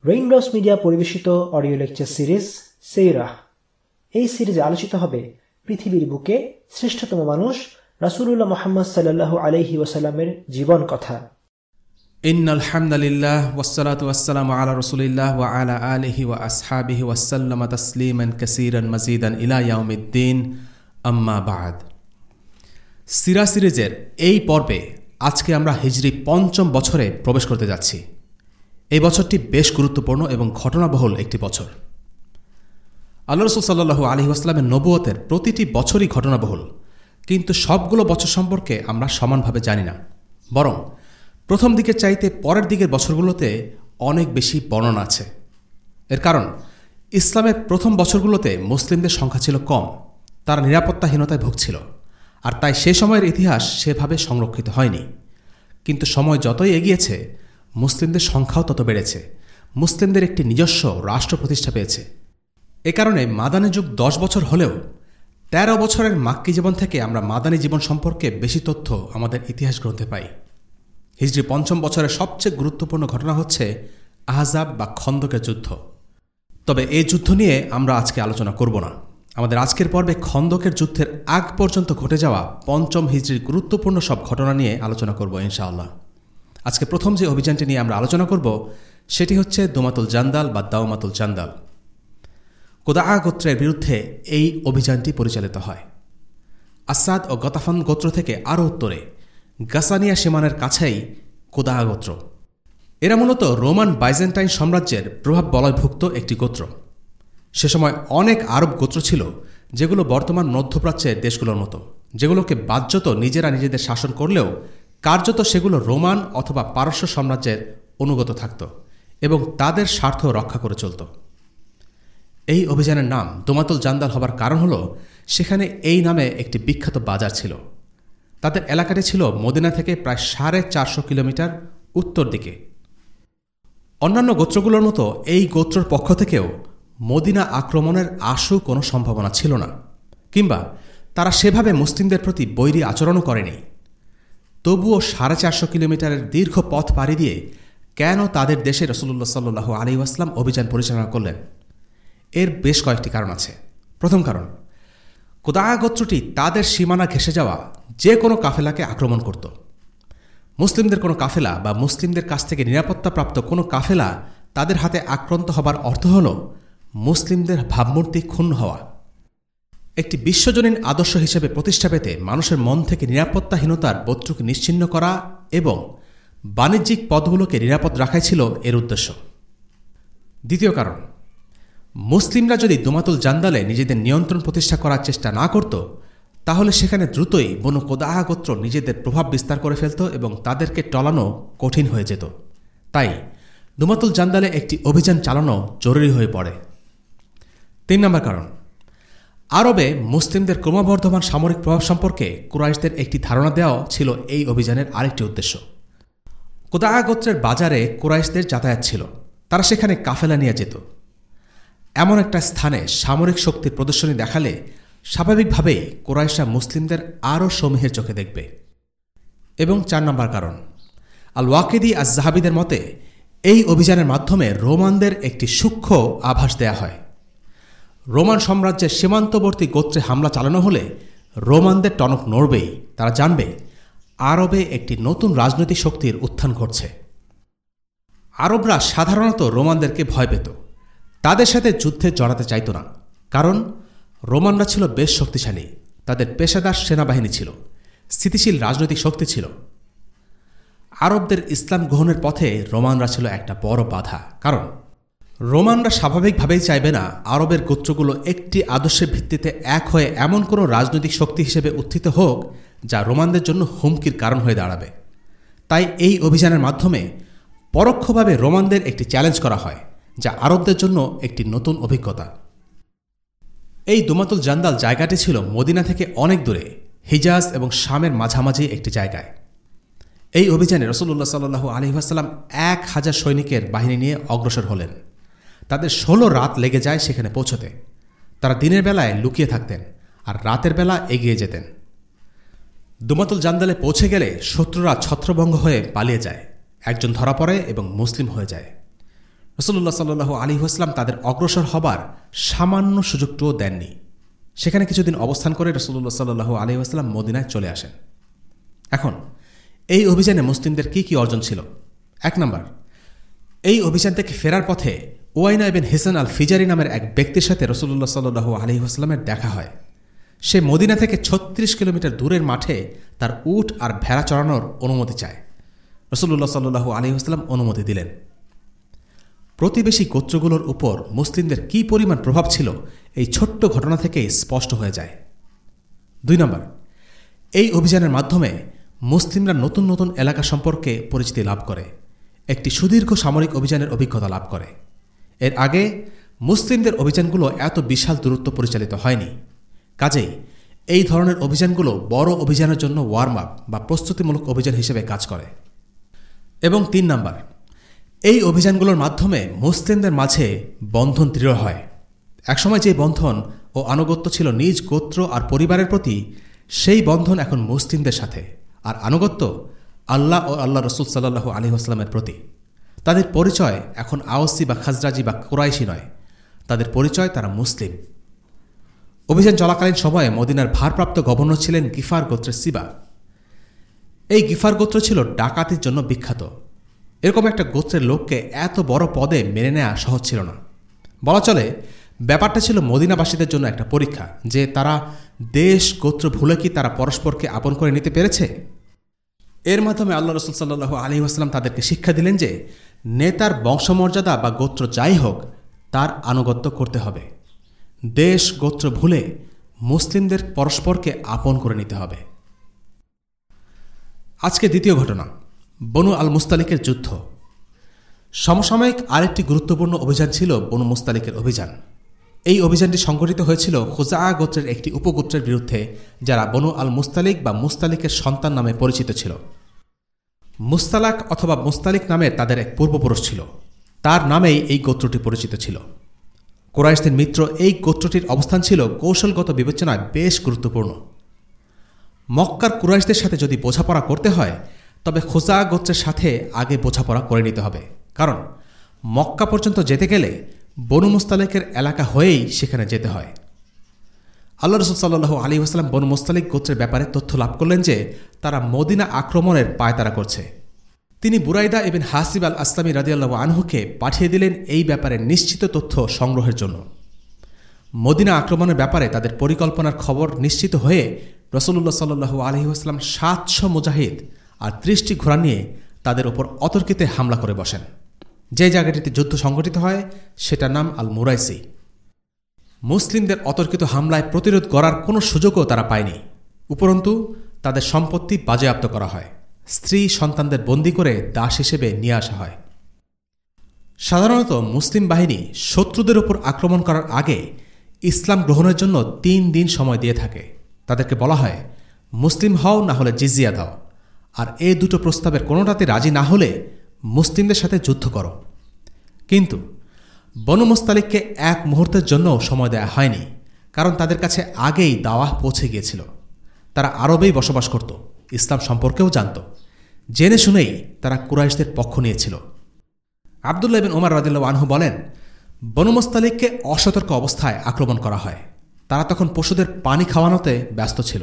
Raindrops media পরিবেশিত audio lecture series সিরাহ। এই সিরিজে আলোচিত হবে পৃথিবীর বুকে শ্রেষ্ঠতম মানুষ রাসূলুল্লাহ মুহাম্মদ সাল্লাল্লাহু আলাইহি ওয়াসাল্লামের জীবন কথা। ইন্নাল হামদালিল্লাহ ওয়াসসালাতু ওয়াসসালামু আলা রাসূলিল্লাহ ওয়া আলা আলিহি ওয়া আসহাবিহি ওয়া সাল্লামা তাসলিমান কাসীরান মাজিদান ইলা ইয়াউমিদ্দিন, আম্মা বা'দ। সিরা সিরিজের এই পর্বে আজকে আমরা হিজরি ৫ম বছরে প্রবেশ করতে যাচ্ছি। এই বছরটি বেশ গুরুত্বপূর্ণ এবং ঘটনাবহুল একটি বছর। আল্লাহ রাসূল সাল্লাল্লাহু আলাইহি ওয়াসাল্লামের নবুয়তের প্রতিটি বছরই ঘটনাবহুল, কিন্তু সবগুলো বছর সম্পর্কে আমরা সমানভাবে জানি না। বরং প্রথম দিকের চাইতে পরের দিকের বছরগুলোতে অনেক বেশি বর্ণনা আছে। এর কারণ ইসলামের প্রথম বছরগুলোতে মুসলিমদের সংখ্যা ছিল কম, তারা নিরাপত্তাহীনতায় ভুগছিল, আর তাই সে সময়ের ইতিহাস সেভাবে সংরক্ষিত হয়নি। কিন্তু সময় যতই এগিয়েছে মুসলিমদের সংখ্যাও তত বেড়েছে, মুসলিমদের একটি নিজস্ব রাষ্ট্র প্রতিষ্ঠা পেয়েছে। এ কারণে মাদানী যুগ ১০ বছর হলেও ১৩ বছরের মাক্কি জীবন থেকে আমরা মাদানী জীবন সম্পর্কে বেশি তথ্য আমাদের ইতিহাস গ্রন্থে পাই। হিজরি ৫ম বছরের সবচেয়ে গুরুত্বপূর্ণ ঘটনা হচ্ছে আহজাব বা খন্দকের যুদ্ধ। তবে এই যুদ্ধ নিয়ে আমরা আজকে আলোচনা করব না। আমাদের আজকের পর্বে খন্দকের যুদ্ধের আগ পর্যন্ত ঘটে যাওয়া ৫ম হিজরির গুরুত্বপূর্ণ সব ঘটনা নিয়ে আলোচনা করব ইনশাআল্লাহ। আজকে প্রথম যে অভিযানটি নিয়ে আমরা আলোচনা করব সেটি হচ্ছে দুমাতুল জান্দাল বা দাওমাতুল জান্দাল। কুদাআ গোত্রের বিরুদ্ধে এই অভিযানটি পরিচালিত হয়। আসাদ ও গতাফান গোত্র থেকে আরও উত্তরে গাসানিয়া সীমানের কাছেই কুদাআ গোত্র। এরা মূলত রোমান বাইজেন্টাইন সাম্রাজ্যের প্রভাব বলয়ভুক্ত একটি গোত্র। সে সময় অনেক আরব গোত্র ছিল যেগুলো বর্তমান মধ্যপ্রাচ্যের দেশগুলোর মতো, যেগুলোকে বাহ্যত নিজেরা নিজেদের শাসন করলেও কার্যত সেগুলো রোমান অথবা পারস্য সাম্রাজ্যের অনুগত থাকত এবং তাদের স্বার্থ রক্ষা করে চলত। এই অভিযানের নাম দুমাতুল জান্দাল হবার কারণ হল সেখানে এই নামে একটি বিখ্যাত বাজার ছিল। তাদের এলাকাটি ছিল মদিনা থেকে প্রায় ৪৫০ কিলোমিটার উত্তর দিকে। অন্যান্য গোত্রগুলোর মতো এই গোত্রের পক্ষ থেকেও মদিনা আক্রমণের আশু কোনো সম্ভাবনা ছিল না, কিংবা তারা সেভাবে মুসলিমদের প্রতি বৈরী আচরণও করেনি। তবুও ৪৫০ কিলোমিটারের দীর্ঘ পথ পাড়ি দিয়ে কেন তাদের দেশে রাসূলুল্লাহ সাল্লাল্লাহু আলাইহি ওয়াসাল্লাম অভিযান পরিচালনা করলেন? এর বেশ কয়েকটি কারণ আছে। প্রথম কারণ, কুদাআ গোত্রটি তাদের সীমানা ঘেঁষে যাওয়া যে কোনো কাফেলাকে আক্রমণ করত। মুসলিমদের কোনো কাফেলা বা মুসলিমদের কাছ থেকে নিরাপত্তাপ্রাপ্ত কোনো কাফেলা তাদের হাতে আক্রান্ত হবার অর্থ হল মুসলিমদের ভাবমূর্তি ক্ষুণ্ণ হওয়া। একটি বিশ্বজনীন আদর্শ হিসেবে প্রতিষ্ঠা পেতে মানুষের মন থেকে নিরাপত্তাহীনতার বোধটুকু নিশ্চিহ্ন করা এবং বাণিজ্যিক পথগুলোকে নিরাপদ রাখাই ছিল এর উদ্দেশ্য। দ্বিতীয় কারণ, মুসলিমরা যদি দুমাতুল জান্দালে নিজেদের নিয়ন্ত্রণ প্রতিষ্ঠা করার চেষ্টা না করত, তাহলে সেখানে দ্রুতই বনু কুদাআ গোত্র নিজেদের প্রভাব বিস্তার করে ফেলত এবং তাদেরকে টলানো কঠিন হয়ে যেত। তাই দুমাতুল জান্দালে একটি অভিযান চালানো জরুরি হয়ে পড়ে। ৩ নম্বর কারণ, আরবে মুসলিমদের ক্রমবর্ধমান সামরিক প্রভাব সম্পর্কে কুরাইশদের একটি ধারণা দেওয়া ছিল এই অভিযানের আরেকটি উদ্দেশ্য। কুদাআ গোত্রের বাজারে কুরাইশদের যাতায়াত ছিল, তারা সেখানে কাফেলা নিয়ে যেত। এমন একটা স্থানে সামরিক শক্তির প্রদর্শনী দেখালে স্বাভাবিকভাবেই কুরাইশরা মুসলিমদের আরও সমীহের চোখে দেখবে। এবং ৪ নম্বর কারণ, আল ওয়াকিদি আজ জাহাবিদের মতে এই অভিযানের মাধ্যমে রোমানদের একটি সূক্ষ্ম আভাস দেয়া হয়। রোমান সাম্রাজ্যের সীমান্তবর্তী গোত্রে হামলা চালানো হলে রোমানদের টনক নড়বেই। তারা জানবে আরবে একটি নতুন রাজনৈতিক শক্তির উত্থান ঘটছে। আরবরা সাধারণত রোমানদেরকে ভয় পেত, তাদের সাথে যুদ্ধে জড়াতে চাইত না, কারণ রোমানরা ছিল বেশ শক্তিশালী, তাদের পেশাদার সেনাবাহিনী ছিল, স্থিতিশীল রাজনৈতিক শক্তি ছিল। আরবদের ইসলাম গ্রহণের পথে রোমানরা ছিল একটা বড় বাধা, কারণ রোমানরা স্বাভাবিকভাবেই চাইবে না আরবের গোত্রগুলো একটি আদর্শের ভিত্তিতে এক হয়ে এমন কোনো রাজনৈতিক শক্তি হিসেবে উত্থিত হোক যা রোমানদের জন্য হুমকির কারণ হয়ে দাঁড়াবে। তাই এই অভিযানের মাধ্যমে পরোক্ষভাবে রোমানদের একটি চ্যালেঞ্জ করা হয়, যা আরবদের জন্য একটি নতুন অভিজ্ঞতা। এই দুমাতুল জান্দাল জায়গাটি ছিল মদিনা থেকে অনেক দূরে, হিজাজ এবং শামের মাঝামাঝি একটি জায়গায়। এই অভিযানে রাসূলুল্লাহ সাল্লাল্লাহু আলাইহি ওয়াসাল্লাম ১,০০০ সৈনিকের বাহিনী নিয়ে অগ্রসর হলেন। তাদের ১৬ রাত লেগে যায় সেখানে পৌঁছতে। তারা দিনের বেলায় লুকিয়ে থাকতেন আর রাতের বেলা এগিয়ে যেতেন। দুমাতুল জান্দালে পৌঁছে গেলে শত্রুরা ছত্রভঙ্গ হয়ে পালিয়ে যায়, একজন ধরা পড়ে এবং মুসলিম হয়ে যায়। রাসূলুল্লাহ সাল্লাল্লাহু আলাইহি ওয়াসাল্লাম তাদের অগ্রসর হবার সামান্য সুযোগটাও দেননি। সেখানে কিছুদিন অবস্থান করে রাসূলুল্লাহ সাল্লাল্লাহু আলাইহি ওয়াসাল্লাম মদিনায় চলে আসেন। এখন এই অভিযানে মুসলিমদের কি অর্জন ছিল? 1 নম্বর, এই অভিযান থেকে ফেরার পথে উয়াইনা ইবনে হিসান আল ফিজারি নামের এক ব্যক্তির সাথে রাসূলুল্লাহ সাল্লাল্লাহু আলাইহি ওয়াসাল্লামের দেখা হয়। সে মদিনা থেকে 36 কিলোমিটার দূরের মাঠে তার উট আর ভেড়া চড়ানোর অনুমতি চায়। রাসূলুল্লাহ সাল্লাল্লাহু আলাইহি ওয়াসাল্লাম অনুমতি দিলেন। প্রতিবেশী গোত্রগুলোর উপর মুসলিমদের কি পরিমাণ প্রভাব ছিল এই ছোট্ট ঘটনা থেকেই স্পষ্ট হয়ে যায়। 2 নম্বর, এই অভিযানের মাধ্যমে মুসলিমরা নতুন নতুন এলাকা সম্পর্কে পরিচিতি লাভ করে, একটি সুদীর্ঘ সামরিক অভিযানের অভিজ্ঞতা লাভ করে। এর আগে মুসলিমদের অভিযানগুলো এত বিশাল দূরত্ব পরিচালিত হয়নি। কাজেই এই ধরনের অভিযানগুলো বড় অভিযানের জন্য ওয়ার্ম আপ বা প্রস্তুতিমূলক অভিযান হিসেবে কাজ করে। এবং 3 নম্বর, এই অভিযানগুলোর মাধ্যমে মুসলিমদের মাঝে বন্ধন দৃঢ় হয়। একসময় যে বন্ধন ও আনুগত্য ছিল নিজ গোত্র আর পরিবারের প্রতি, সেই বন্ধন এখন মুসলিমদের সাথে, আর আনুগত্য আল্লাহ ও আল্লাহ রসুল সাল্লাল্লাহু আলাইহি ওয়াসাল্লামের প্রতি। তাদের পরিচয় এখন আওসি বা খাজরাজি বা কুরাইশি নয়, তাদের পরিচয় তারা মুসলিম। অভিযান চলাকালীন সময়ে মদিনার ভারপ্রাপ্ত গভর্নর ছিলেন গিফার গোত্রের সিবা। এই গিফার গোত্র ছিল ডাকাতির জন্য বিখ্যাত। এরকম একটা গোত্রের লোককে এত বড় পদে মেনে নেওয়া সহজ ছিল না। বলা চলে ব্যাপারটা ছিল মদিনাবাসীদের জন্য একটা পরীক্ষা, যে তারা দেশ গোত্র ভুলে কি তারা পরস্পরকে আপন করে নিতে পেরেছে। এর মাধ্যমে আল্লাহ রসুল সাল্লাল্লাহু আলাইহি ওয়াসাল্লাম তাদেরকে শিক্ষা দিলেন যে নেতার বংশমর্যাদা বা গোত্র যাই হোক, তার আনুগত্য করতে হবে। দেশ গোত্র ভুলে মুসলিমদের পরস্পরকে আপন করে নিতে হবে। আজকে দ্বিতীয় ঘটনা, বনু আল মুস্তালিকের যুদ্ধ। সমসাময়িক আরেকটি গুরুত্বপূর্ণ অভিযান ছিল বনু মুস্তালিকের অভিযান। এই অভিযানটি সংঘটিত হয়েছিল খুজাআ গোত্রের একটি উপগোত্রের বিরুদ্ধে, যারা বনু আল মুস্তালিক বা মুস্তালিকের সন্তান নামে পরিচিত ছিল। মুস্তালাক অথবা মুস্তালিক নামে তাদের এক পূর্বপুরুষ ছিল, তার নামেই এই গোত্রটি পরিচিত ছিল। কুরাইশদের মিত্র এই গোত্রটির অবস্থান ছিল কৌশলগত বিবেচনায় বেশ গুরুত্বপূর্ণ। মক্কার কুরাইশদের সাথে যদি বোঝাপড়া করতে হয়, তবে খুজাআ গোত্রের সাথে আগে বোঝাপড়া করে নিতে হবে, কারণ মক্কা পর্যন্ত যেতে গেলে বনু মুস্তালিকের এলাকা হয়েই সেখানে যেতে হয়। আল্লাহ রসুল সাল্লাল্লাহু আলাইহি ওয়াসাল্লাম বনু মুস্তালিক গোত্রের ব্যাপারে তথ্য লাভ করলেন যে তারা মদিনা আক্রমণের পায়তারা করছে। তিনি বুরাইদা ইবনে হাসিব আল আসলামী রাদিয়াল্লাহু আনহুকে পাঠিয়ে দিলেন এই ব্যাপারে নিশ্চিত তথ্য সংগ্রহের জন্য। মদিনা আক্রমণের ব্যাপারে তাদের পরিকল্পনার খবর নিশ্চিত হয়ে রাসূলুল্লাহ সাল্লাল্লাহু আলাইহি ওয়াসাল্লাম 700 মুজাহিদ আর 30টি ঘোড়া নিয়ে তাদের ওপর অতর্কিতে হামলা করে বসেন। যে জায়গাটিতে যুদ্ধ সংঘটিত হয় সেটার নাম আল মুরাইসি। মুসলিমদের অতর্কিত হামলায় প্রতিরোধ করার কোনো সুযোগও তারা পায়নি। উপরন্তু তাদের সম্পত্তি বাজেয়াপ্ত করা হয়, স্ত্রী সন্তানদের বন্দী করে দাস হিসেবে নিয়ে আসা হয়। সাধারণত মুসলিম বাহিনী শত্রুদের উপর আক্রমণ করার আগে ইসলাম গ্রহণের জন্য 3 দিন সময় দিয়ে থাকে। তাদেরকে বলা হয় মুসলিম হও, না হলে জিজিয়া দাও, আর এই দুটো প্রস্তাবের কোনোটাতে রাজি না হলে মুসলিমদের সাথে যুদ্ধ করো। কিন্তু বনু মুস্তালিককে এক মুহূর্তের জন্য সময় দেয়া হয়নি, কারণ তাদের কাছে আগেই দাওয়াহ পৌঁছে গিয়েছিল। তারা আরবেই বসবাস করত, ইসলাম সম্পর্কেও জানত। জেনে শুনেই তারা কুরাইশদের পক্ষ নিয়েছিল। আবদুল্লাহ ইবনে ওমর রাদিয়াল্লাহু আনহু বলেন, বনু মুস্তালিককে অসতর্ক অবস্থায় আক্রমণ করা হয়। তারা তখন পশুদের পানি খাওয়ানোতে ব্যস্ত ছিল।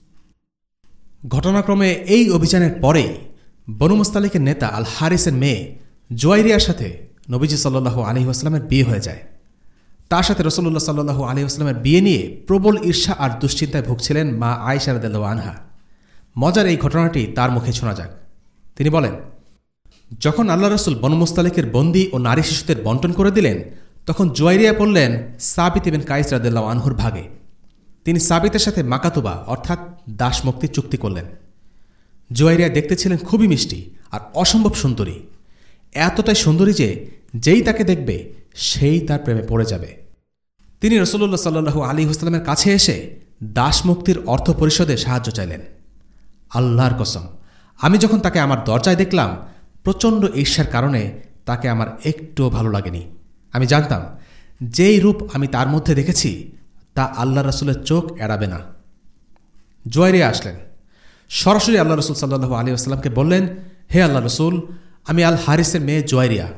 ঘটনাক্রমে এই অভিযানের পরেই বনু মুস্তালিকের নেতা আল হারিসের মেয়ে জুয়াইরিয়ার সাথে নবীজি সাল্লাল্লাহু আলাইহি ওয়াসাল্লামের বিয়ে হয়ে যায়। তার সাথে রাসূলুল্লাহ সাল্লাল্লাহু আলাইহি ওয়াসাল্লামের বিয়ে নিয়ে প্রবল ঈর্ষা আর দুশ্চিন্তায় ভুগছিলেন মা আয়েশা রাদিয়াল্লাহু আনহা। মজার এই ঘটনাটি তার মুখে শোনা যাক। তিনি বলেন, যখন আল্লাহ রসুল বনু মুস্তালিকের বন্দী ও নারী শিশুদের বন্টন করে দিলেন, তখন জুয়াইরিয়া পড়লেন সাবিত ইবনে কাইস রাদিয়াল্লাহু আনহুর ভাগে। তিনি সাবিতের সাথে মাকাতুবা অর্থাৎ দাসমুক্তির চুক্তি করলেন। জুয়াইরিয়া দেখতে ছিলেন খুবই মিষ্টি আর অসম্ভব সুন্দরী, এতটাই সুন্দরী যে যেই তাকে দেখবে সেই তার প্রেমে পড়ে যাবে। তিনি রাসূলুল্লাহ সাল্লাল্লাহু আলাইহি ওয়াসাল্লামের কাছে এসে দাসমুক্তির অর্থ পরিশোধে সাহায্য চাইলেন। আল্লাহর কসম, আমি যখন তাকে আমার দরজায় দেখলাম, প্রচণ্ড ঈর্ষার কারণে তাকে আমার একটুও ভালো লাগেনি। আমি জানতাম যেই রূপ আমি তার মধ্যে দেখেছি তা আল্লাহ রসুলের চোখ এড়াবে না। জুয়াইরিয়া আসলেন, সরাসরি আল্লাহ রসুল সাল্লাল্লাহু আলাইহি ওয়াসাল্লামকে বললেন, হে আল্লাহ রসুল, আমি আল হারিসের মেয়ে জুয়াইরিয়া,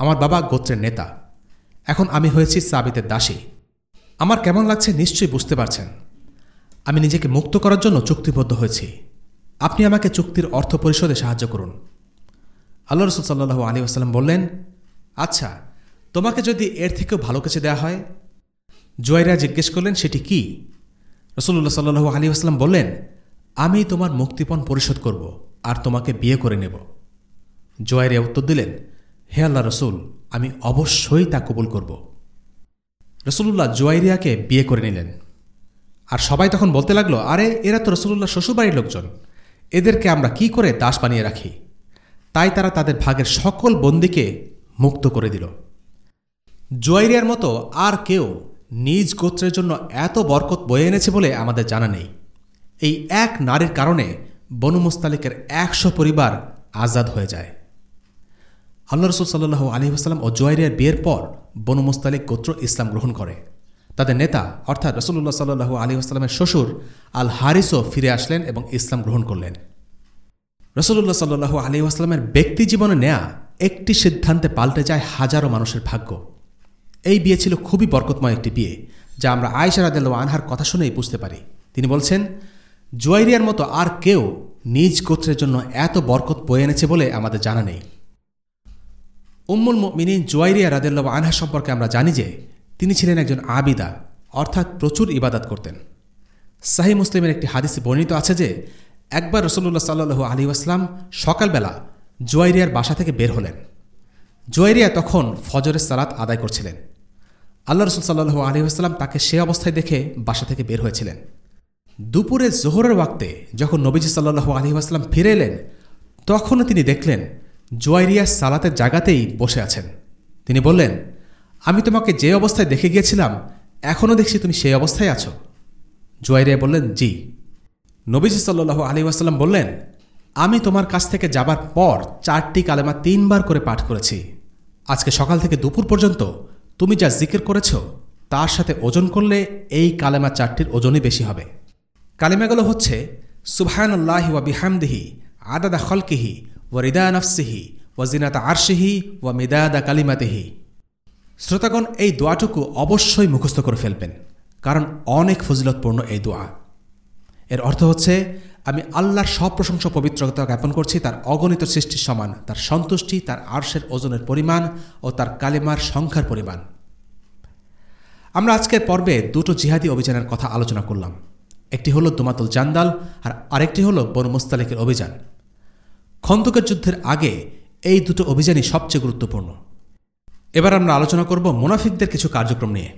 আমার বাবা গোত্রের নেতা, এখন আমি হয়েছি সাবিতের দাসী। আমার কেমন লাগছে নিশ্চয়ই বুঝতে পারছেন। আমি নিজেকে মুক্ত করার জন্য চুক্তিবদ্ধ হয়েছি। আপনি আমাকে চুক্তির অর্থ পরিশোধে সাহায্য করুন। আল্লাহ রাসূল সাল্লাল্লাহু আলাইহি ওয়াসাল্লাম বললেন, আচ্ছা, তোমাকে যদি এর থেকেও ভালো কিছু দেয়া হয়? জুয়াইরিয়া জিজ্ঞেস করলেন, সেটি কি? রাসূলুল্লাহ সাল্লাল্লাহু আলাইহি ওয়াসাল্লাম বললেন, আমি তোমার মুক্তিপণ পরিশোধ করব আর তোমাকে বিয়ে করে নেব। জুয়াইরিয়া উত্তর দিলেন, হে আল্লাহ রসুল, আমি অবশ্যই তা কবুল করব। রাসূলুল্লাহ জুয়াইরিয়াকে বিয়ে করে নিলেন। আর সবাই তখন বলতে লাগলো, আরে এরা তো রাসূলুল্লাহ শ্বশুরবাড়ির লোকজন, এদেরকে আমরা কি করে দাস বানিয়ে রাখি? তাই তারা তাদের ভাগের সকল বন্দীকে মুক্ত করে দিল। জুয়াইরিয়ার মতো আর কেউ নিজ গোত্রের জন্য এত বরকত বয়ে এনেছে বলে আমাদের জানা নেই। এই এক নারীর কারণে বনু মুস্তালিকের ১০০ পরিবার আজাদ হয়ে যায়। আল্লাহ রাসূল সাল্লাল্লাহু আলাইহি ওয়াসাল্লাম ও জুয়াইরিয়ার বিয়ের পর বনু মুস্তালিক গোত্র ইসলাম গ্রহণ করে। তাদের নেতা অর্থাৎ রাসূলুল্লাহ সাল্লাল্লাহু আলাইহি ওয়াসাল্লামের শ্বশুর আল হারিসও ফিরে আসলেন এবং ইসলাম গ্রহণ করলেন। রাসূলুল্লাহ সাল্লাল্লাহু আলাইহি ওয়াসাল্লামের ব্যক্তি জীবনে নেয়া একটি সিদ্ধান্তে পাল্টে যায় হাজারো মানুষের ভাগ্য। এই বিয়ে ছিল খুবই বরকতময় একটি বিয়ে, যা আমরা আয়েশা রাদিয়াল্লাহু আনহার কথা শুনেই বুঝতে পারি। তিনি বলছেন, জুয়াইরিয়ার মতো আর কেউ নিজ গোত্রের জন্য এত বরকত বয়ে এনেছে বলে আমাদের জানা নেই। উম্মুল মুমিনিন জুয়াইরিয়া রাদিয়াল্লাহু আনহা সম্পর্কে আমরা জানি যে তিনি ছিলেন একজন আবিদা, অর্থাৎ প্রচুর ইবাদত করতেন। সহিহ মুসলিমের একটি হাদিসে বর্ণিত আছে যে একবার রাসূলুল্লাহ সাল্লাল্লাহু আলাইহি ওয়াসাল্লাম সকালবেলা জুয়াইরিয়ার বাসা থেকে বের হলেন। জুয়াইরিয়া তখন ফজরের সালাত আদায় করছিলেন। আল্লাহ রাসূল সাল্লাল্লাহু আলাইহি ওয়াসাল্লাম তাকে সে অবস্থায় দেখে বাসা থেকে বের হয়েছিলেন। দুপুরে জোহরের ওয়াক্তে যখন নবীজি সাল্লাল্লাহু আলাইহি ওয়াসাল্লাম ফিরে এলেন, তখনও তিনি দেখলেন জুয়াইরিয়া সালাতের জায়গাতেই বসে আছেন। তিনি বললেন, আমি তোমাকে যে অবস্থায় দেখে গিয়েছিলাম এখনও দেখছি তুমি সেই অবস্থায় আছো। জুয়াইরিয়া বললেন, জি। নবীজি সাল্লাল্লাহু আলাইহি ওয়াসাল্লাম বললেন, আমি তোমার কাছ থেকে যাবার পর 4টি কালেমা 3 বার করে পাঠ করেছি। আজকে সকাল থেকে দুপুর পর্যন্ত তুমি যা জিকির করেছ তার সাথে ওজন করলে এই কালেমা 4টির ওজনই বেশি হবে। কালেমাগুলো হচ্ছে সুবহানাল্লাহি ওয়া বিহামদিহি আদাদা খলকিহি ওয়া রিদা নাফসিহি ওয়া জিনাতা আরশিহি ওয়া মিদাদা কালিমাতিহি। শ্রোতাগণ, এই দোয়াটুকু অবশ্যই মুখস্থ করে ফেলবেন, কারণ অনেক ফজিলতপূর্ণ এই দোয়া। এর অর্থ হচ্ছে, আমি আল্লাহর সব প্রশংসা পবিত্রতা জ্ঞাপন করছি তার অগণিত সৃষ্টির সমান, তার সন্তুষ্টি, তার আরশের ওজনের পরিমাণ ও তার কালেমার সংখ্যার পরিমাণ। আমরা আজকের পর্বে দুটো জিহাদি অভিযানের কথা আলোচনা করলাম। একটি হল দুমাতুল জান্দাল আর আরেকটি হল বনু মুস্তালিকের অভিযান। খন্দকের যুদ্ধের আগে এই দুটো অভিযানই সবচেয়ে গুরুত্বপূর্ণ। এবার আমরা আলোচনা করব মুনাফিকদের কিছু কার্যক্রম নিয়ে।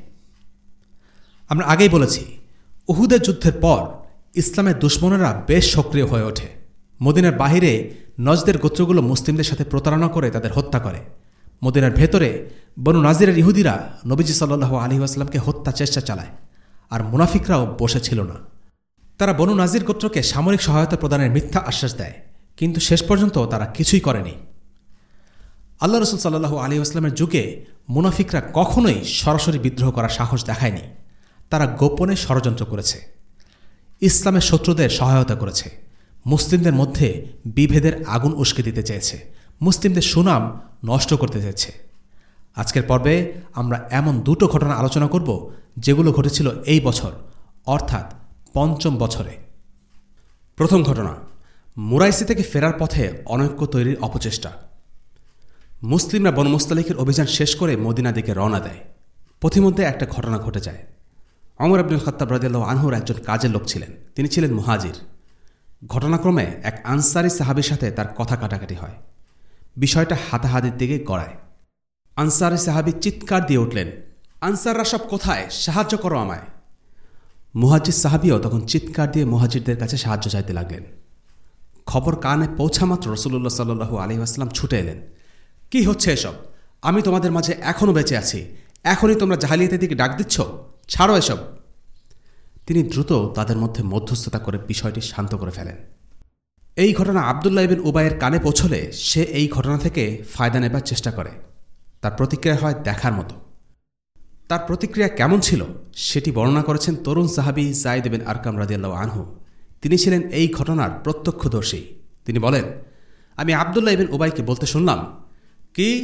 আমরা আগেই বলেছি, উহুদের যুদ্ধের পর ইসলামের দুশমনেরা বেশ সক্রিয় হয়ে ওঠে। মদিনার বাহিরে নজদের গোত্রগুলো মুসলিমদের সাথে প্রতারণা করে তাদের হত্যা করে। মদিনার ভেতরে বনু নাজিরের ইহুদিরা নবীজি সাল্লাল্লাহু আলাইহি ওয়াসাল্লামকে হত্যা চেষ্টা চালায়, আর মুনাফিকরাও বসে ছিল না। তারা বনু নাজির গোত্রকে সামরিক সহায়তা প্রদানের মিথ্যা আশ্বাস দেয়, কিন্তু শেষ পর্যন্ত তারা কিছুই করেনি। আল্লাহ রাসূল সাল্লাল্লাহু আলাইহি ওয়াসাল্লামের যুগে মুনাফিকরা কখনোই সরাসরি বিদ্রোহ করার সাহস দেখায়নি। তারা গোপনে ষড়যন্ত্র করেছে, ইসলামের শত্রুদের সহায়তা করেছে, মুসলিমদের মধ্যে বিভেদের আগুন উস্কে দিতে চেয়েছে, মুসলিমদের সুনাম নষ্ট করতে চেয়েছে। আজকের পর্বে আমরা এমন দুটো ঘটনা আলোচনা করব যেগুলো ঘটেছিল এই বছর, অর্থাৎ ৫ম বছরে। প্রথম ঘটনা, মুরাইসি থেকে ফেরার পথে অনৈক্য তৈরির অপচেষ্টা। মুসলিমরা বনু মুস্তালিকের অভিযান শেষ করে মদিনা দিকে রওনা দেয়। পথিমধ্যে একটা ঘটনা ঘটে যায়। ওমর ইবনুল খাত্তাব রাদিয়াল্লাহু আনহুর একজন কাজের লোক ছিলেন, তিনি ছিলেন মুহাজির। ঘটনাক্রমে এক আনসারি সাহাবীর সাথে তার কথা কাটাকাটি হয়। বিষয়টা হাতাহাতির দিকে গড়ায়। আনসারি সাহাবী চিৎকার দিয়ে উঠলেন, আনসাররা সব কোথায়? সাহায্য করো আমায়। মুহাজির সাহাবীও তখন চিৎকার দিয়ে মুহাজিরদের কাছে সাহায্য চাইতে লাগলেন। খবর কানে পৌঁছামাত্র রাসূলুল্লাহ সাল্লাল্লাহু আলাইহি ওয়াসাল্লাম ছুটে এলেন। কি হচ্ছে এসব? আমি তোমাদের মাঝে এখনও বেঁচে আছি, এখনই তোমরা জাহেলিয়াতের দিকে ডাক দিচ্ছ? ছাড়ো এসব। তিনি দ্রুত তাদের মধ্যে মধ্যস্থতা করে বিষয়টি শান্ত করে ফেলেন। এই ঘটনা আবদুল্লাহ ইবনে উবাইয়ের কানে পৌঁছলে সে এই ঘটনা থেকে ফায়দা নেবার চেষ্টা করে। তার প্রতিক্রিয়া হয় দেখার মতো। তার প্রতিক্রিয়া কেমন ছিল সেটি বর্ণনা করেছেন তরুণ সাহাবী যায়েদ বিন আরকাম রাদিয়াল্লাহু আনহু। তিনি ছিলেন এই ঘটনার প্রত্যক্ষদর্শী। তিনি বলেন, আমি আবদুল্লাহ ইবনে উবাইকে বলতে শুনলাম, কি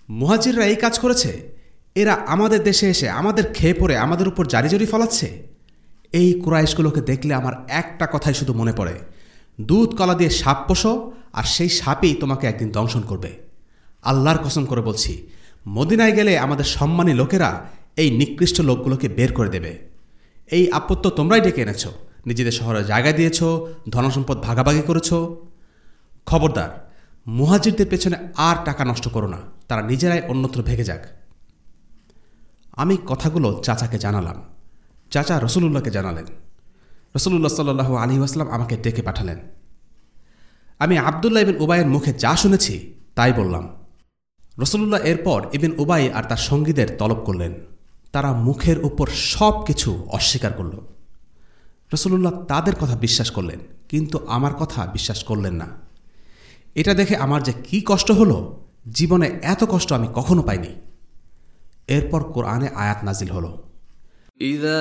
মুহাজিররা এই কাজ করেছে, এরা আমাদের দেশে এসে আমাদের খেয়ে পড়ে আমাদের উপর জারিজরি ফলাচ্ছে। এই কুরাইশগুলোকে দেখলে আমার একটা কথাই শুধু মনে পড়ে, দুধ কলা দিয়ে সাপ পোষো আর সেই সাপই তোমাকে একদিন দংশন করবে। আল্লাহর কসম করে বলছি, মদিনায় গেলে আমাদের সম্মানী লোকেরা এই নিকৃষ্ট লোকগুলোকে বের করে দেবে। এই আপত্তি তোমরাই ডেকে এনেছ, নিজেদের শহরে জায়গা দিয়েছ, ধনসম্পদ ভাগাভাগি করেছ। খবরদার, মুহাজিরদের পেছনে আর টাকা নষ্ট করো না, তারা নিজেরাই অন্যত্র ভেগে যাক। আমি কথাগুলো চাচাকে জানালাম, চাচা রসুলুল্লাহকে জানালেন। রসুলুল্লাহ সাল্লাল্লাহু আলাইহি ওয়াসাল্লাম আমাকে ডেকে পাঠালেন। আমি আবদুল্লাহ ইবিন উবাইয়ের মুখে যা শুনেছি তাই বললাম। রসুলুল্লাহ এরপর ইবিন উবাই আর তার সঙ্গীদের তলব করলেন। তারা মুখের উপর সব কিছু অস্বীকার করল। রসুলুল্লাহ তাদের কথা বিশ্বাস করলেন, কিন্তু আমার কথা বিশ্বাস করলেন না। এটা দেখে আমার যে কি কষ্ট হলো, জীবনে এত কষ্ট আমি কখনো পাইনি। এরপর কোরআনে আয়াত নাজিল হলো, إذا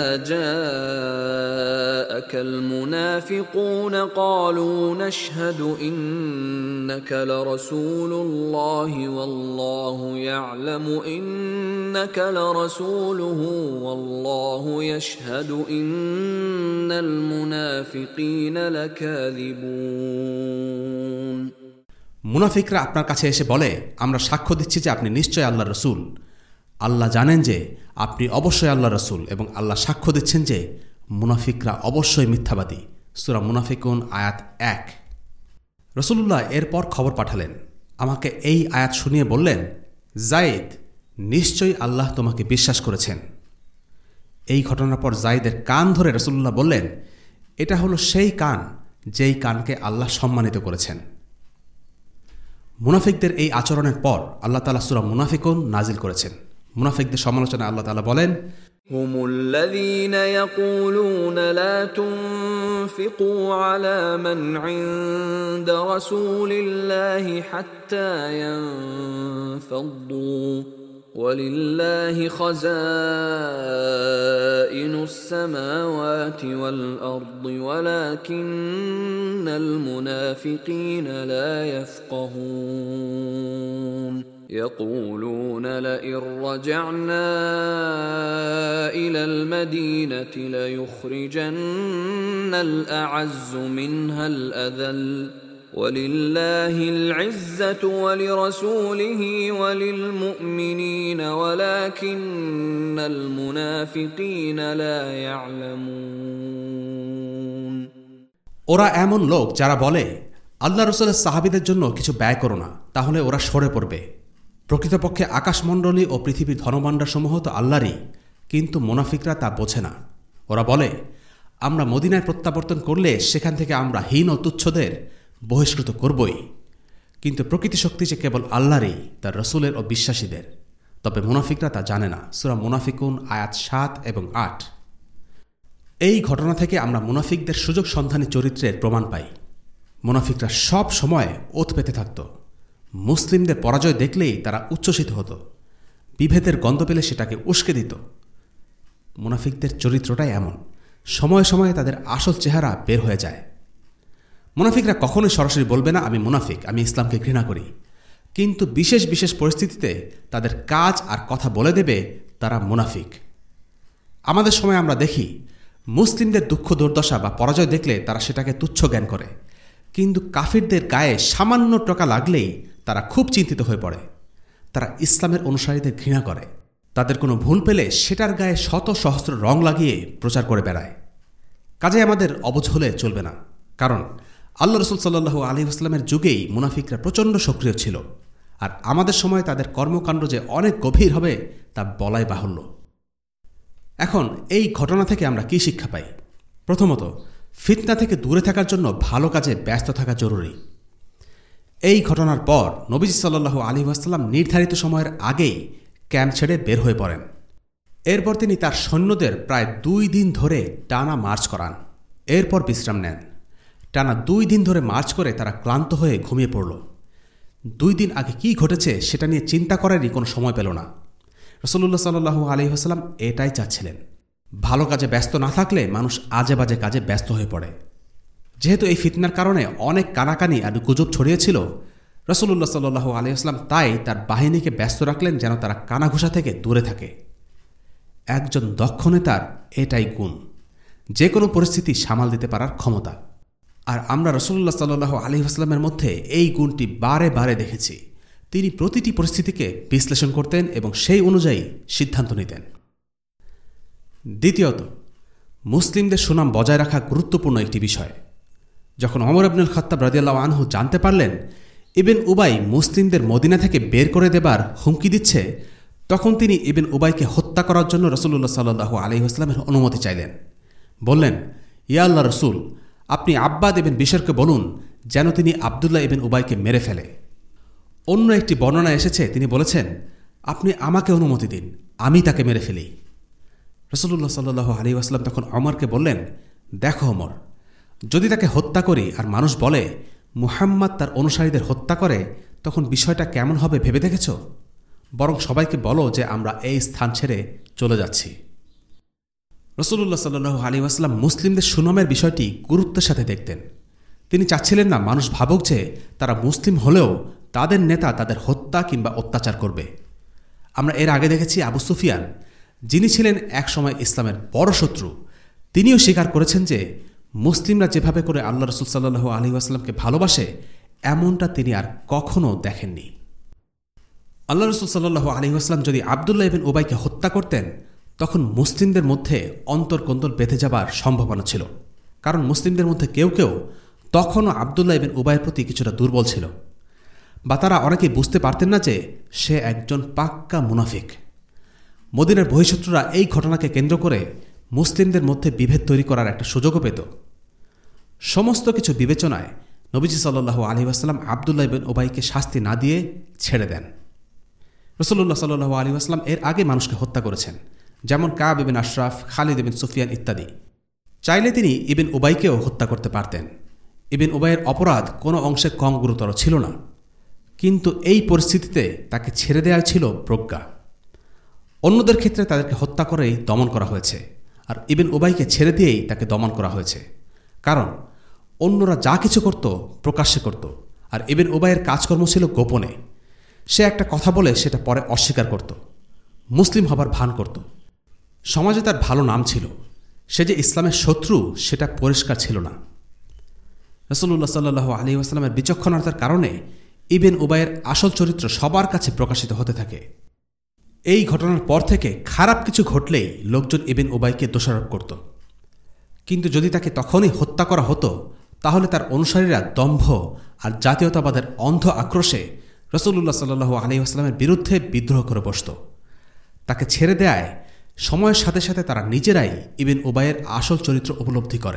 جاءك المنافقون قالوا نشهد إنك لرسول الله والله يعلم إنك لرسوله والله يشهد إن المنافقين لكاذبون। মুনাফিকরা আপনার কাছে এসে বলে, আমরা সাক্ষ্য দিচ্ছি যে আপনি নিশ্চয় আল্লাহর রাসূল। আল্লাহ জানেন যে আপনি অবশ্যই আল্লাহর রাসূল, এবং আল্লাহ সাক্ষ্য দিচ্ছেন যে মুনাফিকরা অবশ্যই মিথ্যাবাদী। সূরা মুনাফিকুন আয়াত 1। রাসূলুল্লাহ এরপর খবর পাঠালেন, আমাকে এই আয়াত শুনিয়ে বললেন, যায়েদ, নিশ্চয়ই আল্লাহ তোমাকে বিশ্বাস করেছেন। এই ঘটনার পর যায়েদের কান ধরে রাসূলুল্লাহ বললেন, এটা হলো সেই কান যেই কানকে আল্লাহ সম্মানিত করেছেন। মুনাফিকদের এই আচরণের পর আল্লাহ তাআলা সূরা মুনাফিকুন নাজিল করেছেন। মুনাফিকদের সমালোচনায় আল্লাহ তাআলা বলেন, هم الذين يقولون لا تنفقوا على من عند رسول الله حتى ينفضوا ولله خزائن السماوات والأرض ولكن المنافقين لا يفقهون يقولون لئن رجعنا إلى المدينة ليخرجن الأعز منها الأذل ولله العزة ولرسوله وللمؤمنين ولكن المنافقين لا يعلمون। ওরা এমন লোক যারা বলে, আল্লাহ রাসূলের সাহাবীদের জন্য কিছু ব্যয় করো না, তাহলে ওরা সরে পড়বে। প্রকৃতপক্ষে আকাশমণ্ডলী ও পৃথিবীর ধনভাণ্ডারসমূহ তো আল্লাহরই, কিন্তু মুনাফিকরা তা বোঝে না। ওরা বলে, আমরা মদিনায় প্রত্যাবর্তন করলে সেখান থেকে আমরা হীন ও তুচ্ছদের বহিষ্কৃত করবই, কিন্তু প্রকৃতি শক্তি যে কেবল আল্লাহরই, তার রসুলের ও বিশ্বাসীদের। তবে মুনাফিকরা তা জানে না। সূরা মুনাফিকুন আয়াত 7 এবং 8। এই ঘটনা থেকে আমরা মুনাফিকদের সুযোগ সন্ধানী চরিত্রের প্রমাণ পাই। মুনাফিকরা সব সময় ওত পেতে থাকত। মুসলিমদের পরাজয় দেখলেই তারা উচ্ছ্বসিত হতো, বিভেদের গন্ধ পেলে সেটাকে উস্কে দিত। মুনাফিকদের চরিত্রটাই এমন, সময়ে সময়ে তাদের আসল চেহারা বের হয়ে যায়। মুনাফিকরা কখনোই সরাসরি বলবে না আমি মুনাফিক, আমি ইসলামকে ঘৃণা করি, কিন্তু বিশেষ বিশেষ পরিস্থিতিতে তাদের কাজ আর কথা বলে দেবে তারা মুনাফিক। আমাদের সময় আমরা দেখি, মুসলিমদের দুঃখ দুর্দশা বা পরাজয় দেখলে তারা সেটাকে তুচ্ছ জ্ঞান করে, কিন্তু কাফিরদের গায়ে সামান্য টোকা লাগলেই তারা খুব চিন্তিত হয়ে পড়ে। তারা ইসলামের অনুসারীদের ঘৃণা করে, তাদের কোনো ভুল পেলে সেটার গায়ে শত সহস্র রং লাগিয়ে প্রচার করে বেড়ায়। কাজে আমাদের অবুঝ হলে চলবে না, কারণ আল্লাহ রাসূল সাল্লাল্লাহু আলাইহি ওয়াসাল্লামের যুগেই মুনাফিকরা প্রচণ্ড সক্রিয় ছিল, আর আমাদের সময় তাদের কর্মকাণ্ড যে অনেক গভীর হবে তা বলাই বাহুল্য। এখন এই ঘটনা থেকে আমরা কি শিক্ষা পাই? প্রথমত, ফিতনা থেকে দূরে থাকার জন্য ভালো কাজে ব্যস্ত থাকা জরুরি। এই ঘটনার পর নবীজি সাল্লাল্লাহু আলাইহি ওয়াসাল্লাম নির্ধারিত সময়ের আগেই ক্যাম্প ছেড়ে বের হয়ে পড়েন। এরপর তিনি তার সৈন্যদের প্রায় 2 দিন ধরে টানা মার্চ করান, এরপর বিশ্রাম নেন। টানা 2 দিন ধরে মার্চ করে তারা ক্লান্ত হয়ে ঘুমিয়ে পড়ল। 2 দিন আগে কি ঘটেছে সেটা নিয়ে চিন্তা করারই কোনো সময় পেল না। রাসূলুল্লাহ সাল্লাল্লাহু আলাইহি ওয়াসাল্লাম এটাই চাচ্ছিলেন। ভালো কাজে ব্যস্ত না থাকলে মানুষ আজে বাজে কাজে ব্যস্ত হয়ে পড়ে। যেহেতু এই ফিতনার কারণে অনেক কানাকানি আর গুজব ছড়িয়েছিল, রাসূলুল্লাহ সাল্লাল্লাহু আলাইহি ওয়াসাল্লাম তাই তার বাহিনীকে ব্যস্ত রাখলেন যেন তারা কানাঘুষা থেকে দূরে থাকে। একজন দক্ষ নেতার এটাই গুণ, যে কোনো পরিস্থিতি সামাল দিতে পারার ক্ষমতা। আর আমরা রাসূলুল্লাহ সাল্লাল্লাহু আলাইহি ওয়াসাল্লামের মধ্যে এই গুণটি বারে বারে দেখেছি। তিনি প্রতিটি পরিস্থিতিকে বিশ্লেষণ করতেন এবং সেই অনুযায়ী সিদ্ধান্ত নিতেন। দ্বিতীয়ত, মুসলিমদের সুনাম বজায় রাখা গুরুত্বপূর্ণ একটি বিষয়। যখন ওমর ইবনুল খাত্তাব রাদিয়াল্লাহু আনহু জানতে পারলেন ইবন উবাই মুসলিমদের মদিনা থেকে বের করে দেবার হুমকি দিচ্ছে, তখন তিনি ইবন উবাইকে হত্যা করার জন্য রাসূলুল্লাহ সাল্লাল্লাহু আলাইহি ওয়াসাল্লামের অনুমতি চাইলেন। বললেন, ইয়া আল্লাহ রাসূল, আপনি আব্বাদ ইবন বিশরকে বলুন যেন তিনি আবদুল্লাহ ইবন উবাইকে মেরে ফেলে। অন্য একটি বর্ণনা এসেছে তিনি বলেছেন, আপনি আমাকে অনুমতি দিন, আমি তাকে মেরে ফেলি। রাসূলুল্লাহ সাল্লাল্লাহু আলাইহি ওয়াসাল্লাম তখন ওমরকে বললেন, দেখো ওমর, যদি তাকে হত্যা করি আর মানুষ বলে মুহাম্মদ তার অনুসারীদের হত্যা করে, তখন বিষয়টা কেমন হবে ভেবে দেখেছ? বরং সবাইকে বলো যে আমরা এই স্থান ছেড়ে চলে যাচ্ছি। রাসূলুল্লাহ সাল্লাল্লাহু আলাইহি ওয়াসাল্লাম মুসলিমদের সুনামের বিষয়টি গুরুত্বের সাথে দেখতেন। তিনি চাচ্ছিলেন না মানুষ ভাবুক যে তারা মুসলিম হলেও তাদের নেতা তাদের হত্যা কিংবা অত্যাচার করবে। আমরা এর আগে দেখেছি আবু সুফিয়ান, যিনি ছিলেন একসময় ইসলামের বড় শত্রু, তিনিও স্বীকার করেছেন যে মুসলিমরা যেভাবে করে আল্লাহ রাসূল সাল্লাল্লাহু আলাইহি ওয়াসাল্লামকে ভালোবাসে এমনটা তিনি আর কখনও দেখেননি। আল্লাহ রাসূল সাল্লাল্লাহু আলাইহি ওয়াসাল্লাম যদি আবদুল্লাহ ইবন উবাইকে হত্যা করতেন, তখন মুসলিমদের মধ্যে অন্তর্কন্দল বেঁধে যাবার সম্ভাবনা ছিল। কারণ মুসলিমদের মধ্যে কেউ কেউ তখনও আবদুল্লাহ ইবন উবাইয়ের প্রতি কিছুটা দুর্বল ছিল, বা তারা অনেকেই বুঝতে পারতেন না যে সে একজন পাক্কা মুনাফিক। মদিনার বহিঃশত্রুরা এই ঘটনাকে কেন্দ্র করে মুসলিমদের মধ্যে বিভেদ তৈরি করার একটা সুযোগও পেত। সমস্ত কিছু বিবেচনায় নবীজি সাল্লাল্লাহু আলাইহি ওয়াসাল্লাম আবদুল্লাহ ইবন উবাইকে শাস্তি না দিয়ে ছেড়ে দেন। রাসূলুল্লাহ সাল্লাল্লাহু আলাইহি ওয়াসাল্লাম এর আগে মানুষকে হত্যা করেছেন, যেমন কাব ইবন আশরাফ, খালিদ ইবন সুফিয়ান ইত্যাদি। চাইলে তিনি ইবন উবাইকেও হত্যা করতে পারতেন। ইবন উবাইয়ের অপরাধ কোনো অংশে কম গুরুতর ছিল না, কিন্তু এই পরিস্থিতিতে তাকে ছেড়ে দেওয়া ছিল প্রজ্ঞা। অন্যদের ক্ষেত্রে তাদেরকে হত্যা করেই দমন করা হয়েছে, আর ইবন উবাইকে ছেড়ে দিয়েই তাকে দমন করা হয়েছে। কারণ অন্যরা যা কিছু করত প্রকাশ্যে করত, আর ইবন উবাইয়ের কাজকর্ম ছিল গোপনে। সে একটা কথা বলে সেটা পরে অস্বীকার করত, মুসলিম হবার ভান করত। সমাজে তার ভালো নাম ছিল, সে যে ইসলামের শত্রু সেটা পরিষ্কার ছিল না। রাসূলুল্লাহ সাল্লাল্লাহু আলাইহি ওয়াসাল্লামের বিচক্ষণতার কারণে ইবন উবাইয়ের আসল চরিত্র সবার কাছে প্রকাশিত হতে থাকে। এই ঘটনার পর থেকে খারাপ কিছু ঘটলেই লোকজন ইবন উবাইকে দোষারোপ করত। কিন্তু যদি তাকে তখনই হত্যা করা হতো, তাহলে তার অনুসারীরা দম্ভ আর জাতীয়তাবাদের অন্ধ আক্রোশে রাসূলুল্লাহ সাল্লাল্লাহু আলাইহি ওয়াসাল্লামের বিরুদ্ধে বিদ্রোহ করে বসত। তাকে ছেড়ে দেয় সময়ের সাথে সাথে তারা নিজেরাই ইবন উবাইয়ের আসল চরিত্র উপলব্ধি করে।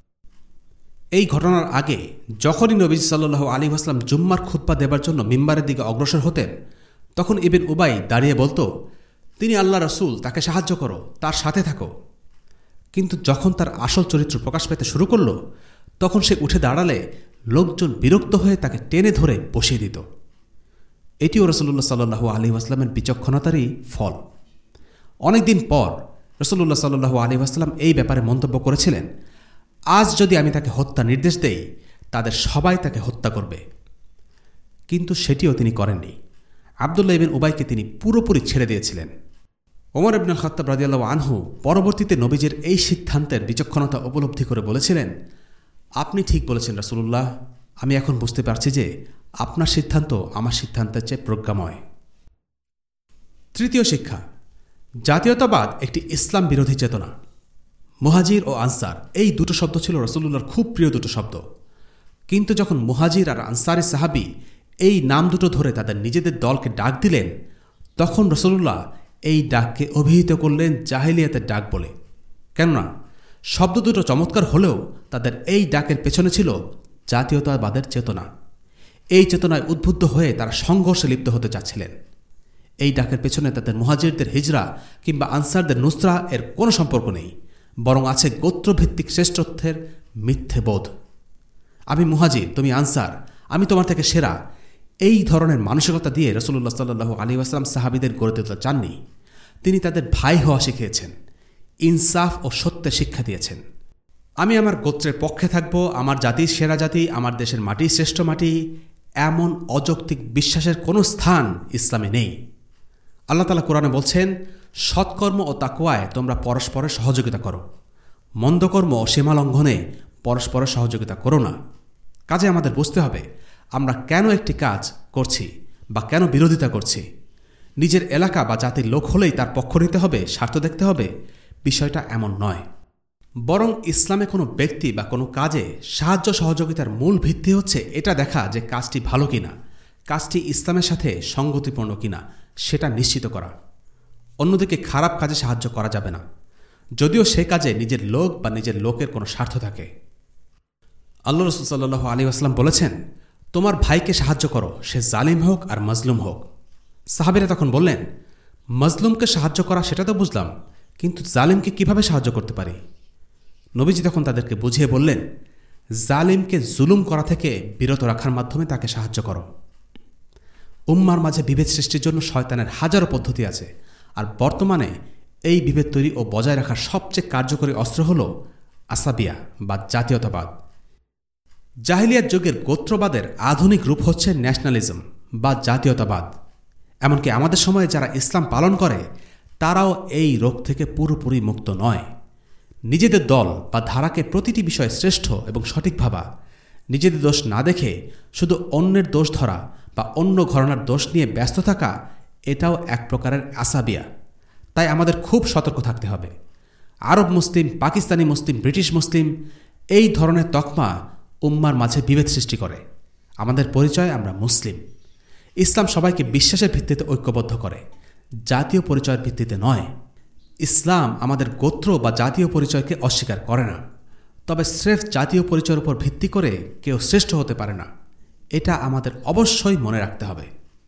এই ঘটনার আগে যখনই নবীজি সাল্লাল্লাহু আলাইহি ওয়াসাল্লাম জুম্মার খুতবা দেবার জন্য মিম্বারের দিকে অগ্রসর হতেন, তখন ইবন উবাই দাঁড়িয়ে বলতো, তিনি আল্লাহ রাসূল, তাকে সাহায্য করো, তার সাথে থাকো। কিন্তু যখন তার আসল চরিত্র প্রকাশ পেতে শুরু করল, তখন সে উঠে দাঁড়ালে লোকজন বিরক্ত হয়ে তাকে টেনে ধরে বসিয়ে দিত। এটিও রাসূলুল্লাহ সাল্লাল্লাহু আলাইহি ওয়াসাল্লামের বিচক্ষণতারই ফল। অনেকদিন পর রাসূলুল্লাহ সাল্লাল্লাহু আলাইহি ওয়াসাল্লাম এই ব্যাপারে মন্তব্য করেছিলেন, আজ যদি আমি তাকে হত্যা নির্দেশ দেই, তাদের সবাই তাকে হত্যা করবে। কিন্তু সেটিও তিনি করেননি। আবদুল্লাহ ইবন উবাইকে তিনি পুরোপুরি ছেড়ে দিয়েছিলেন। ওমর ইবনুল খাত্তাব রাদিয়াল্লাহু আনহু পরবর্তীতে নবীজির এই সিদ্ধান্তের বিচক্ষণতা উপলব্ধি করে বলেছিলেন, আপনি ঠিক বলেছেন রাসূলুল্লাহ, আমি এখন বুঝতে পারছি যে আপনার সিদ্ধান্ত আমার সিদ্ধান্তের চেয়ে প্রজ্ঞাময়। তৃতীয় শিক্ষা, জাতীয়তাবাদ একটি ইসলাম বিরোধী চেতনা। মুহাজির ও আনসার এই দুটো শব্দ ছিল রাসূলুল্লাহর খুব প্রিয় দুটো শব্দ। কিন্তু যখন মুহাজির আর আনসারি সাহাবি এই নাম দুটো ধরে তাদের নিজেদের দলকে ডাক দিলেন, তখন রাসূলুল্লাহ এই ডাককে অভিহিত করলেন জাহেলিয়াতের ডাক বলে। কেননা শব্দ দুটো চমৎকার হলেও তাদের এই ডাকের পেছনে ছিল জাতীয়তাবাদের চেতনা। এই চেতনায় উদ্বুদ্ধ হয়ে তারা সংঘর্ষে লিপ্ত হতে চাচ্ছিলেন। এই ডাকের পেছনে তাদের মুহাজিরদের হিজরা কিংবা আনসারদের নুসরা এর কোনো সম্পর্ক নেই, বরং আছে গোত্রভিত্তিক শ্রেষ্ঠত্বের মিথ্যে বোধ। আমি মুহাজির, তুমি আনসার, আমি তোমার থেকে সেরা, এই ধরনের মানসিকতা দিয়ে রাসূলুল্লাহ সাল্লাল্লাহু আলাইহি ওয়াসাল্লাম সাহাবীদের গড়ে তুলতে চাননি। তিনি তাদের ভাই হওয়া শিখিয়েছেন, ইনসাফ ও সত্যের শিক্ষা দিয়েছেন। আমি আমার গোত্রের পক্ষে থাকব, আমার জাতির সেরা জাতি, আমার দেশের মাটি শ্রেষ্ঠ মাটি, এমন অযৌক্তিক বিশ্বাসের কোনো স্থান ইসলামে নেই। আল্লাহ তাআলা কোরআনে বলছেন, সৎকর্ম ও তাকওয়ায় তোমরা পরস্পরের সহযোগিতা করো, মন্দকর্ম ও সীমালঙ্ঘনে পরস্পরের সহযোগিতা করো না। কাজে আমাদের বুঝতে হবে আমরা কেন একটি কাজ করছি বা কেন বিরোধিতা করছি। নিজের এলাকা বা জাতির লোক হলেই তার পক্ষ নিতে হবে, স্বার্থ দেখতে হবে, বিষয়টা এমন নয়। বরং ইসলামে কোনো ব্যক্তি বা কোনো কাজে সাহায্য সহযোগিতার মূল ভিত্তি হচ্ছে এটা দেখা যে কাজটি ভালো কিনা, কাজটি ইসলামের সাথে সঙ্গতিপূর্ণ কিনা সেটা নিশ্চিত করা। অন্যদিকে খারাপ কাজে সাহায্য করা যাবে না, যদিও সে কাজে নিজের লোক বা নিজের লোকের কোনো স্বার্থ থাকে। আল্লাহ রাসূল সাল্লাল্লাহু আলাইহি ওয়াসাল্লাম বলেছেন, তোমার ভাইকে সাহায্য করো, সে জালিম হোক আর মজলুম হোক। সাহাবীরা তখন বললেন, মজলুমকে সাহায্য করা সেটা তো বুঝলাম, কিন্তু জালিমকে কিভাবে সাহায্য করতে পারি? নবীজি তখন তাদেরকে বুঝিয়ে বললেন, জালিমকে জুলুম করা থেকে বিরত রাখার মাধ্যমে তাকে সাহায্য করো। উম্মার মাঝে বিভেদ সৃষ্টির জন্য শয়তানের হাজারো পদ্ধতি আছে, আর বর্তমানে এই বিভেদ তৈরি ও বজায় রাখার সবচেয়ে কার্যকরী অস্ত্র হল আসাবিয়া বা জাতীয়তাবাদ। জাহিলিয়াত যুগের গোত্রবাদের আধুনিক রূপ হচ্ছে ন্যাশনালিজম বা জাতীয়তাবাদ। এমনকি আমাদের সময়ে যারা ইসলাম পালন করে তারাও এই রোগ থেকে পুরোপুরি মুক্ত নয়। নিজেদের দল বা ধারাকে প্রতিটি বিষয়ে শ্রেষ্ঠ এবং সঠিক ভাবা, নিজেদের দোষ না দেখে শুধু অন্যের দোষ ধরা বা অন্য ঘরানার দোষ নিয়ে ব্যস্ত থাকা, এটাও এক প্রকারের আসাবিয়া। তাই আমাদের খুব সতর্ক থাকতে হবে। আরব মুসলিম, পাকিস্তানি মুসলিম, ব্রিটিশ মুসলিম, এই ধরনের তকমা উম্মার মাঝে বিভেদ সৃষ্টি করে। আমাদের পরিচয় আমরা মুসলিম। ইসলাম সবাইকে বিশ্বাসের ভিত্তিতে ঐক্যবদ্ধ করে, জাতীয় পরিচয়ের ভিত্তিতে নয়। ইসলাম আমাদের গোত্র বা জাতীয় পরিচয়কে অস্বীকার করে না, তবে স্রেফ জাতীয় পরিচয়ের উপর ভিত্তি করে কেউ শ্রেষ্ঠ হতে পারে না, এটা আমাদের অবশ্যই মনে রাখতে হবে।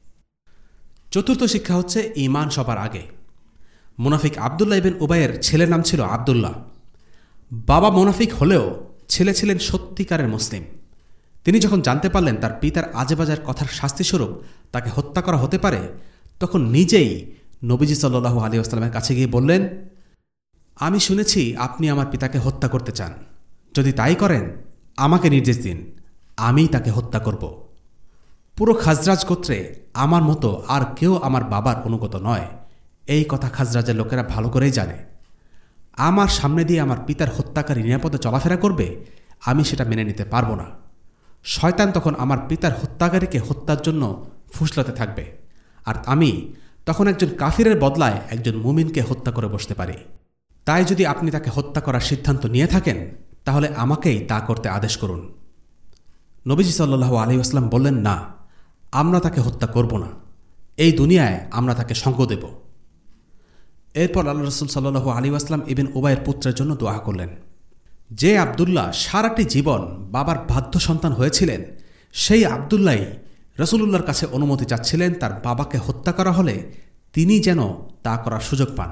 চতুর্থ শিক্ষা হচ্ছে ঈমান সবার আগে। মুনাফিক আবদুল্লাহ ইবনে উবাইয়ের ছেলের নাম ছিল আবদুল্লাহ। বাবা মুনাফিক হলেও ছেলে ছিলেন সত্যিকারের মুসলিম। তিনি যখন জানতে পারলেন তার পিতার আজেবাজার কথার শাস্তিস্বরূপ তাকে হত্যা করা হতে পারে, তখন নিজেই নবীজি সাল্লাল্লাহু আলাইহি ওয়াসাল্লামের কাছে গিয়ে বললেন, আমি শুনেছি আপনি আমার পিতাকে হত্যা করতে চান, যদি তাই করেন আমাকে নির্দেশ দিন, আমি তাকে হত্যা করব। পুরো খাজরাজ গোত্রে আমার মতো আর কেউ আমার বাবার অনুগত নয়, এই কথা খাজরাজের লোকেরা ভালো করেই জানে। আমার সামনে দিয়ে আমার পিতার হত্যাকারী নিরাপদে চলাফেরা করবে, আমি সেটা মেনে নিতে পারবো না। শয়তান তখন আমার পিতার হত্যাকারীকে হত্যার জন্য ফুসলাতে থাকবে, আর আমি তখন একজন কাফিরের বদলায় একজন মুমিনকে হত্যা করে বসতে পারি। তাই যদি আপনি তাকে হত্যা করার সিদ্ধান্ত নিয়ে থাকেন, তাহলে আমাকেই তা করতে আদেশ করুন। নবীজি সাল্লাল্লাহু আলাইহি ওয়াসাল্লাম বললেন, না, আমরা তাকে হত্যা করব না, এই দুনিয়ায় আমরা তাকে সঙ্গ দেব। এরপর আল্লাহ রাসূল সাল্লাল্লাহু আলাইহি ওয়াসাল্লাম ইবনে উবাইয়ের পুত্রের জন্য দোয়া করলেন। যে আবদুল্লাহ সারাটি জীবন বাবার বাধ্য সন্তান হয়েছিলেন, সেই আবদুল্লাহ রাসূলুল্লাহর কাছে অনুমতি চাচ্ছিলেন তার বাবাকে হত্যা করা হলে তিনি যেন তা করার সুযোগ পান।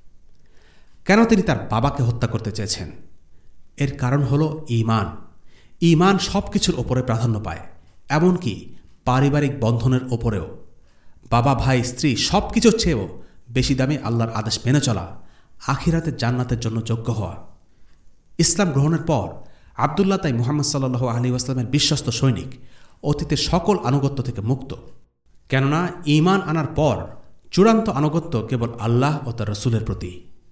কেন তিনি তার বাবাকে হত্যা করতে চেয়েছেন? এর কারণ হল ঈমান। ঈমান সব কিছুর ওপরে প্রাধান্য পায়, এমনকি পারিবারিক বন্ধনের ওপরেও। বাবা, ভাই, স্ত্রী সব কিছুর চেয়েও বেশি দামি আল্লাহর আদেশ মেনে চলা, আখিরাতে জান্নাতের জন্য যোগ্য হওয়া। ইসলাম গ্রহণের পর আবদুল্লাহ তাই মুহাম্মদ সাল্লাল্লাহু আলাইহি ওয়াসাল্লামের বিশ্বস্ত সৈনিক, অতীতের সকল আনুগত্য থেকে মুক্ত। কেননা ঈমান আনার পর চূড়ান্ত আনুগত্য কেবল আল্লাহ ও তার রাসূলের প্রতি।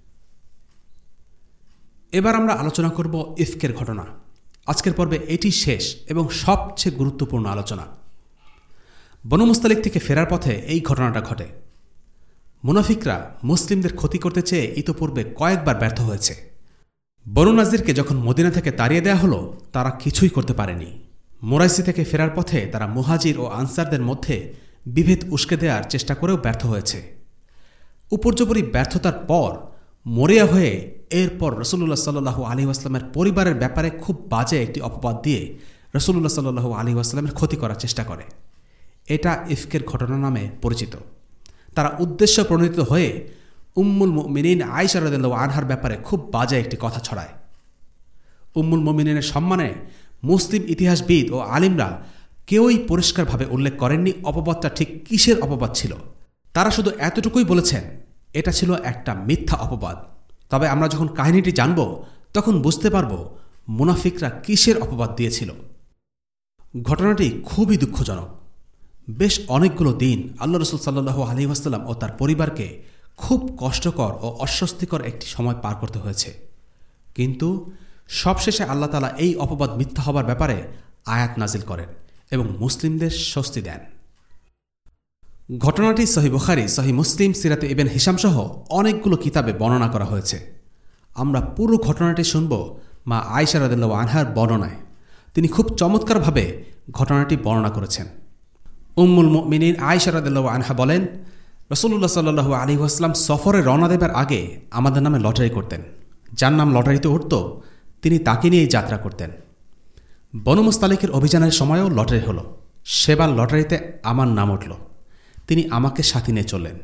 এবার আমরা আলোচনা করব ইফকের ঘটনা। আজকের পর্বে এটি শেষ এবং সবচেয়ে গুরুত্বপূর্ণ আলোচনা। বনু মুস্তালিক থেকে ফেরার পথে এই ঘটনাটা ঘটে। মুনাফিকরা মুসলিমদের ক্ষতি করতে চেয়ে ইতোপূর্বে কয়েকবার ব্যর্থ হয়েছে। বনু নাজিরকে যখন মদিনা থেকে তাড়িয়ে দেয়া হলো, তারা কিছুই করতে পারেনি। মোরাইসি থেকে ফেরার পথে তারা মুহাজির ও আনসারদের মধ্যে বিভেদ উস্কে দেওয়ার চেষ্টা করেও ব্যর্থ হয়েছে। উপর্যুপরি ব্যর্থতার পর মরিয়া হয়ে এরপর রাসূলুল্লাহ সাল্লাল্লাহু আলাইহি ওয়াসাল্লামের পরিবারের ব্যাপারে খুব বাজে একটি অপবাদ দিয়ে রাসূলুল্লাহ সাল্লাল্লাহু আলাইহি ওয়াসাল্লামের ক্ষতি করার চেষ্টা করে। এটা ইফকের ঘটনা নামে পরিচিত। তারা উদ্দেশ্য প্রণোদিত হয়ে উম্মুল মুমিনিন আয়েশা রাদিয়াল্লাহু আনহার ব্যাপারে খুব বাজে একটি কথা ছড়ায়। উম্মুল মুমিনিনের সম্মানে মুসলিম ইতিহাসবিদ ও আলিমরা কেউই পরিষ্কারভাবে উল্লেখ করেননি অপবাদটা ঠিক কিসের অপবাদ ছিল। তারা শুধু এতটুকুই বলেছেন, এটা ছিল একটা মিথ্যা অপবাদ। তবে আমরা যখন কাহিনীটি জানব, তখন বুঝতে পারব মুনাফিকরা কিসের অপবাদ দিয়েছিল। ঘটনাটি খুবই দুঃখজনক। বেশ অনেকগুলো দিন আল্লাহ রসুল সাল্লাল্লাহু আলাইহি ওয়াসাল্লাম ও তার পরিবারকে খুব কষ্টকর ও অস্বস্তিকর একটি সময় পার করতে হয়েছে। কিন্তু সবশেষে আল্লাহ তাআলা এই অপবাদ মিথ্যা হবার ব্যাপারে আয়াত নাজিল করেন এবং মুসলিমদের স্বস্তি দেন। ঘটনাটি সহিহ বুখারী, সহিহ মুসলিম, সিরাতে ইবনে হিশাম সহ অনেকগুলো কিতাবে বর্ণনা করা হয়েছে। আমরা পুরো ঘটনাটি শুনব মা আয়েশা রাদিয়াল্লাহু আনহার বর্ণনায়। তিনি খুব চমৎকারভাবে ঘটনাটি বর্ণনা করেছেন। উম্মুল মুমিনিন আয়েশা রাদিয়াল্লাহু আনহা বলেন, রাসূলুল্লাহ সাল্লাল্লাহু আলাইহি ওয়াসাল্লাম সফরে রওনা দেবার আগে আমাদের নামে লটারি করতেন। যার নাম লটারিতে উঠত তিনি তাকে নিয়েই যাত্রা করতেন। বনু মুস্তালিকের অভিযানের সময়ও লটারি হলো। সেবার লটারিতে আমার নাম উঠল। তিনি আমাকে সাথে নিয়ে চললেন।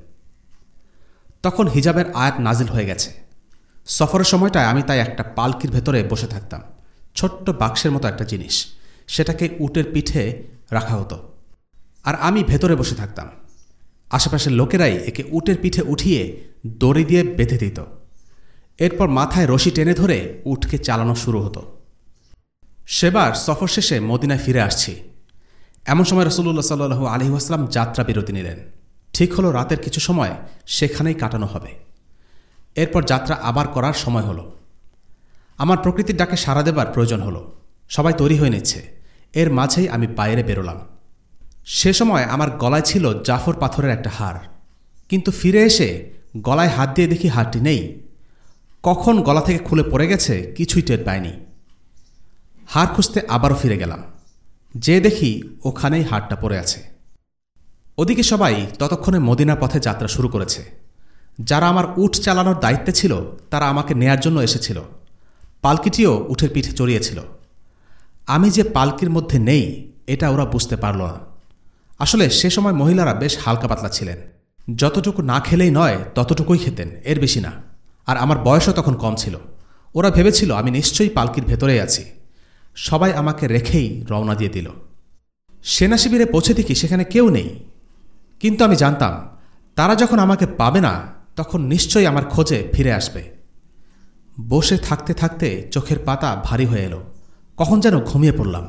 তখন হিজাবের আয়াত নাজিল হয়ে গেছে। সফরের সময়টায় আমি তাই একটা পালকির ভেতরে বসে থাকতাম। ছোট্ট বাক্সের মতো একটা জিনিস, সেটাকে উটের পিঠে রাখা হতো, আর আমি ভেতরে বসে থাকতাম। আশেপাশের লোকেরাই একে উটের পিঠে উঠিয়ে দড়ি দিয়ে বেঁধে দিত। এরপর মাথায় রশি টেনে ধরে উটকে চালানো শুরু হতো। সেবার সফর শেষে মদিনায় ফিরে আসছি। এমন সময় রাসূলুল্লাহ সাল্লাল্লাহু আলাইহি ওয়াসাল্লাম যাত্রা বিরতি নিলেন। ঠিক হলো রাতের কিছু সময় সেখানেই কাটানো হবে। এরপর যাত্রা আবার করার সময় হলো। আমার প্রকৃতির ডাকে সাড়া দেবার প্রয়োজন হলো। সবাই তৈরি হয়ে নিচ্ছে। এর মাঝেই আমি বাইরে বেরোলাম। সে সময় আমার গলায় ছিল জাফর পাথরের একটা হার, কিন্তু ফিরে এসে গলায় হাত দিয়ে দেখি হারটি নেই। কখন গলা থেকে খুলে পড়ে গেছে কিছুই টের পাইনি। হার খুঁজতে আবারও ফিরে গেলাম। যে দেখি ওখানেই হারটা পড়ে আছে। ওদিকে সবাই ততক্ষণে মদিনার পথে যাত্রা শুরু করেছে। যারা আমার উট চালানোর দায়িত্বে ছিল তারা আমাকে নেয়ার জন্য এসেছিল। পালকিটিও উটের পিঠে চড়িয়েছিল। আমি যে পালকির মধ্যে নেই এটা ওরা বুঝতে পারল না। আসলে সে সময় মহিলারা বেশ হালকা পাতলা ছিলেন। যতটুকু না খেলেই নয় ততটুকুই খেতেন, এর বেশি না। আর আমার বয়সও তখন কম ছিল। ওরা ভেবেছিল আমি নিশ্চয়ই পালকির ভেতরেই আছি। সবাই আমাকে রেখেই রওনা দিয়ে দিল। সেনা শিবিরে পৌঁছে দেখি সেখানে কেউ নেই। কিন্তু আমি জানতাম তারা যখন আমাকে পাবে না তখন নিশ্চয়ই আমার খোঁজে ফিরে আসবে। বসে থাকতে থাকতে চোখের পাতা ভারী হয়ে এলো। কখন যেন ঘুমিয়ে পড়লাম।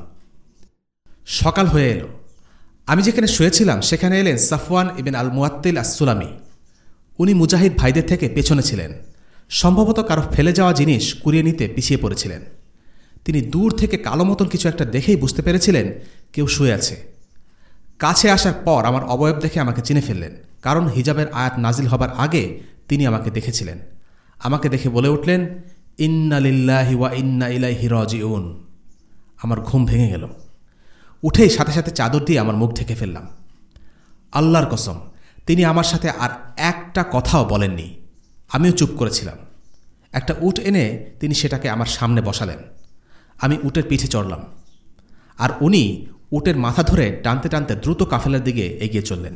সকাল হয়ে এলো। আমি যেখানে শুয়েছিলাম সেখানে এলেন সাফওয়ান ইবনে আল মুআত্তিল আস-সুলামি। উনি মুজাহিদ ভাইদের থেকে পেছনে ছিলেন। সম্ভবত কারো ফেলে যাওয়া জিনিস কুড়িয়ে নিতে পিছিয়ে পড়েছিলেন। তিনি দূর থেকে কালো মতন কিছু একটা দেখেই বুঝতে পেরেছিলেন কেউ শুয়ে আছে। কাছে আসার পর আমার অবয়ব দেখে আমাকে চিনে ফেললেন, কারণ হিজাবের আয়াত নাজিল হবার আগে তিনি আমাকে দেখেছিলেন। আমাকে দেখে বলে উঠলেন, ইন্না লিল্লাহি ওয়া ইন্না ইলাইহি রাজিউন। আমার ঘুম ভেঙে গেল। উঠেই সাথে সাথে চাদর দিয়ে আমার মুখ ঢেকে ফেললাম। আল্লাহর কসম, তিনি আমার সাথে আর একটা কথাও বলেননি। আমিও চুপ করেছিলাম। একটা উট এনে তিনি সেটাকে আমার সামনে বসালেন। আমি উটের পিঠে চড়লাম, আর উনি উটের মাথা ধরে টানতে টানতে দ্রুত কাফেলার দিকে এগিয়ে চললেন।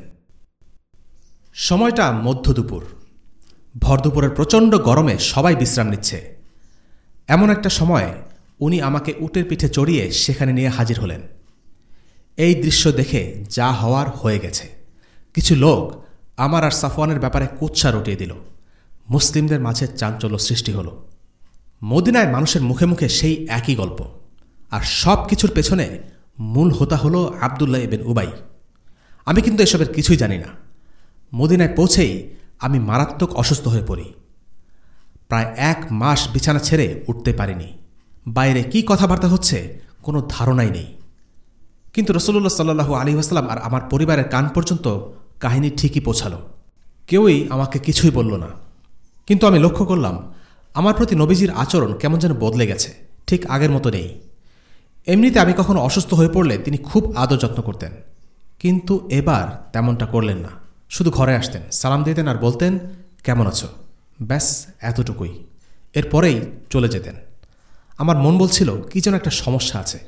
সময়টা মধ্য দুপুর। ভর দুপুরের প্রচণ্ড গরমে সবাই বিশ্রাম নিচ্ছে। এমন একটা সময় উনি আমাকে উটের পিঠে চড়িয়ে সেখানে নিয়ে হাজির হলেন। এই দৃশ্য দেখে যা হওয়ার হয়ে গেছে। কিছু লোক আমার আর সাফওয়ানের ব্যাপারে কুৎসা রটিয়ে দিল। মুসলিমদের মাঝে চাঞ্চল্য সৃষ্টি হল। মদিনায় মানুষের মুখে মুখে সেই একই গল্প। আর সব কিছুর পেছনে মূল হোতা হল আবদুল্লাহ ইবনে উবাই। আমি কিন্তু এসবের কিছুই জানি না। মদিনায় পৌঁছেই আমি মারাত্মক অসুস্থ হয়ে পড়ি। প্রায় 1 মাস বিছানা ছেড়ে উঠতে পারিনি। বাইরে কি কথাবার্তা হচ্ছে কোনো ধারণাই নেই। কিন্তু রাসূলুল্লাহ সাল্লাল্লাহু আলাইহি ওয়াসাল্লাম আর আমার পরিবারের কান পর্যন্ত কাহিনী ঠিকই পৌঁছালো। কেউই আমাকে কিছুই বলল না। কিন্তু আমি লক্ষ্য করলাম আমার প্রতি নবীজির আচরণ কেমন যেন বদলে গেছে, ঠিক আগের মতো নেই। এমনিতে আমি কখনো অসুস্থ হয়ে পড়লে তিনি খুব আদর যত্ন করতেন, কিন্তু এবার তেমনটা করলেন না। শুধু ঘরে আসতেন, সালাম দিতেন আর বলতেন, কেমন আছো, ব্যাস এতটুকুই। এরপরেই চলে যেতেন। আমার মন বলছিল কি যেন একটা সমস্যা আছে।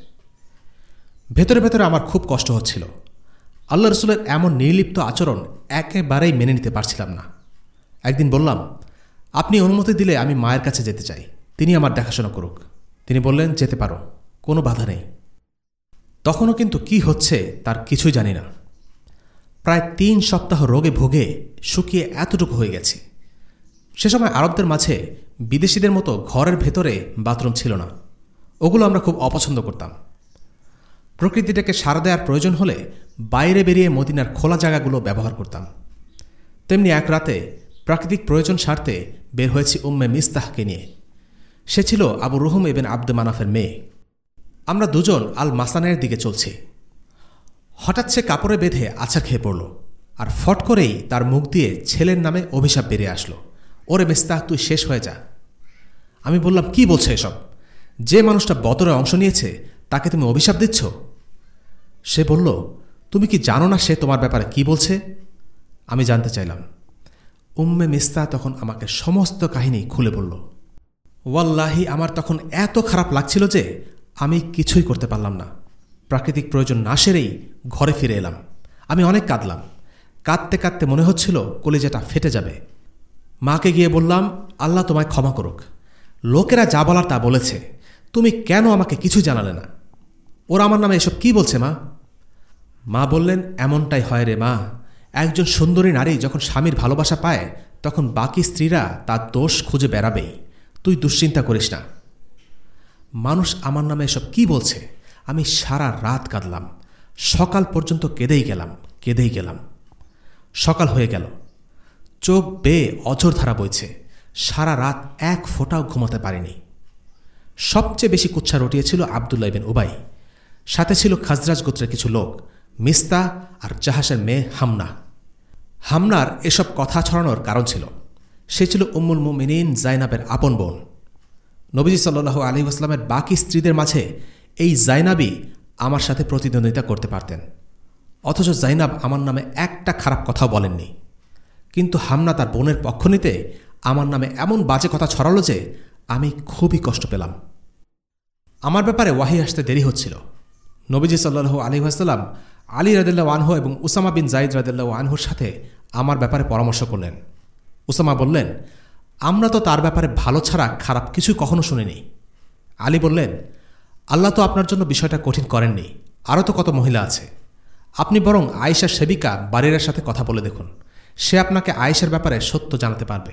ভেতরে ভেতরে আমার খুব কষ্ট হচ্ছিল। আল্লাহ রসুলের এমন নির্লিপ্ত আচরণ একেবারেই মেনে নিতে পারছিলাম না। একদিন বললাম, আপনি অনুমতি দিলে আমি মায়ের কাছে যেতে চাই, তিনি আমার দেখাশোনা করুক। তিনি বললেন, যেতে পারো, কোনো বাধা নেই। তখনও কিন্তু কি হচ্ছে তার কিছুই জানি না। প্রায় 3 সপ্তাহ রোগে ভোগে শুকিয়ে এতটুকু হয়ে গেছি। সে সময় আরবদের মাঝে বিদেশিদের মতো ঘরের ভেতরে বাথরুম ছিল না। ওগুলো আমরা খুব অপছন্দ করতাম। প্রকৃতিটাকে সাড়া দেওয়ার প্রয়োজন হলে বাইরে বেরিয়ে মদিনার খোলা জায়গাগুলো ব্যবহার করতাম। তেমনি এক রাতে প্রাকৃতিক প্রয়োজন সারতে বের হয়েছি উম্মে মিস্তাহকে নিয়ে। সে ছিল আবু রুহুম ইবনে আব্দ মানাফের মেয়ে। আমরা দুজন আল মাসানের দিকে চলছি। হঠাৎ সে কাপড়ে বেঁধে আছাড় খেয়ে পড়ল, আর ফট করেই তার মুখ দিয়ে ছেলের নামে অভিশাপ বেরিয়ে আসলো, ওরে মিস্তাহ, তুই শেষ হয়ে যা। আমি বললাম, কি বলছে এসব? যে মানুষটা বদরে অংশ নিয়েছে তাকে তুমি অভিশাপ দিচ্ছ? সে বলল, তুমি কি জানো না সে তোমার ব্যাপারে কি বলছে? আমি জানতে চাইলাম। উম্মে মিস্তাহ তখন আমাকে সমস্ত কাহিনী খুলে বলল। ওয়াল্লাহি আমার তখন এত খারাপ লাগছিল যে আমি কিছুই করতে পারলাম না। প্রাকৃতিক প্রয়োজন না সেরেই ঘরে ফিরে এলাম। আমি অনেক কাঁদলাম। কাঁদতে কাঁদতে মনে হচ্ছিল কলিজাটা ফেটে যাবে। মাকে গিয়ে বললাম, আল্লাহ তোমায় ক্ষমা করুক, লোকেরা যা বলার তা বলেছে, তুমি কেন আমাকে কিছু জানালে না? ওরা আমার নামে এসব কি বলছে মা? মা বললেন, এমনটাই হয় রে মা, একজন সুন্দরী নারী যখন স্বামীর ভালোবাসা পায় তখন বাকি স্ত্রীরা তার দোষ খুঁজে বেড়াবেই, তুই দুশ্চিন্তা করিস না। মানুষ আমার নামে এসব কি বলছে? আমি সারা রাত কাঁদলাম। সকাল পর্যন্ত কেঁদেই গেলাম। সকাল হয়ে গেল, চোখ বেয়ে অঝোর ধারা বইছে। সারা রাত এক ফোঁটাও ঘুমাতে পারিনি। সবচেয়ে বেশি কুচ্ছা রটিয়েছিল আবদুল্লাহ ইবনে উবাই। সাথে ছিল খাজরাজ গোত্রের কিছু লোক, মিস্তা আর জাহাসের মেয়ে হামনা। হামনার এসব কথা ছড়ানোর কারণ ছিল, সে ছিল উম্মুল মুমিনিন জাইনাবের আপন বোন। নবীজি সাল্লাল্লাহু আলাইহি ওয়াসাল্লামের বাকি স্ত্রীদের মাঝে এই জাইনাবই আমার সাথে প্রতিদ্বন্দ্বিতা করতে পারতেন, অথচ জাইনাব আমার নামে একটা খারাপ কথাও বলেননি। কিন্তু হামনা তার বোনের পক্ষ নিতে আমার নামে এমন বাজে কথা ছড়ালো যে আমি খুবই কষ্ট পেলাম। আমার ব্যাপারে ওয়াহি আসতে দেরি হচ্ছিল। নবীজি সাল্লাল্লাহু আলাইহি ওয়াসাল্লাম আলী রাদিয়াল্লাহু আনহু এবং উসামা বিন যায়েদ রাদিয়াল্লাহু আনহুর সাথে আমার ব্যাপারে পরামর্শ করলেন। উসামা বললেন, আমরা তো তার ব্যাপারে ভালো ছাড়া খারাপ কিছু কখনো শুনিনি। আলী বললেন, আল্লাহ তো আপনার জন্য বিষয়টা কঠিন করেননি, আরও তো কত মহিলা আছে। আপনি বরং আয়েশার সেবিকা বারিরার সাথে কথা বলে দেখুন, সে আপনাকে আয়েশার ব্যাপারে সত্য জানাতে পারবে।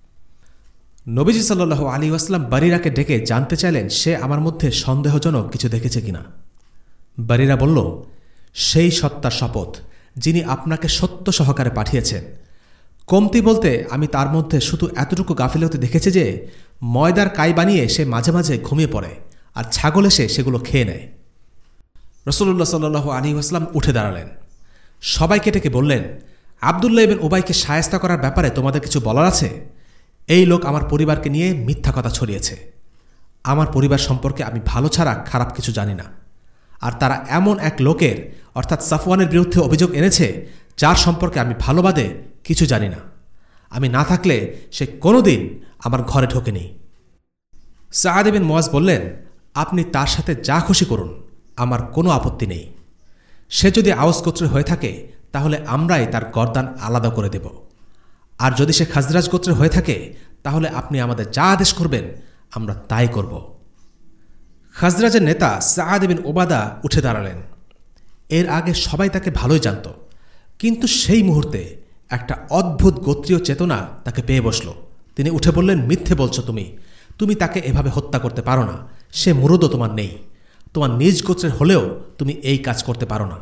নবীজি সাল্লাল্লাহু আলাইহি ওয়াসাল্লাম বারিরাকে ডেকে জানতে চাইলেন সে আমার মধ্যে সন্দেহজনক কিছু দেখেছে কিনা। বারিরা বলল, সেই সত্তার শপথ যিনি আপনাকে সত্য সহকারে পাঠিয়েছেন। কমতি বলতে আমি তার মধ্যে শুধু এতটুকু গাফিলতি দেখেছি যে ময়দার কাই বানিয়ে সে মাঝে মাঝে ঘুমিয়ে পড়ে আর ছাগল এসে সেগুলো খেয়ে নেয়। রাসূলুল্লাহ সাল্লাল্লাহু আলাইহি ওয়াসাল্লাম উঠে দাঁড়ালেন। সবাইকে ডেকে বললেন, আবদুল্লাহ ইবনে উবাইকে শায়েস্তা করার ব্যাপারে তোমাদের কিছু বলার আছে? এই লোক আমার পরিবারকে নিয়ে মিথ্যা কথা ছড়িয়েছে। আমার পরিবার সম্পর্কে আমি ভালো ছাড়া খারাপ কিছু জানি না, আর তারা এমন এক লোকের অর্থাৎ সাফওয়ানের বিরুদ্ধে অভিযোগ এনেছে যার সম্পর্কে আমি ভালো বাদে কিছু জানি না। আমি না থাকলে সে কোনোদিন আমার ঘরে ঢোকেনি। সাআদ ইবনে মুআজ বললেন, আপনি তার সাথে যা খুশি করুন, আমার কোনো আপত্তি নেই। সে যদি আওস গোত্রের হয়ে থাকে তাহলে আমরাই তার গর্দান আলাদা করে দেব, আর যদি সে খাজরাজ গোত্রের হয়ে থাকে তাহলে আপনি আমাদের যা আদেশ করবেন আমরা তাই করব। খাজরাজের নেতা সাআদ ইবনে উবাদা উঠে দাঁড়ালেন। এর আগে সবাই তাকে ভালোই জানত, কিন্তু সেই মুহূর্তে একটা অদ্ভুত গোত্রীয় চেতনা তাকে পেয়ে বসল। তিনি উঠে বললেন, মিথ্যে বলছো তুমি তাকে এভাবে হত্যা করতে পারো না। সে মুরুদও তোমার নেই, তোমার নিজ গোত্রের হলেও তুমি এই কাজ করতে পারো না।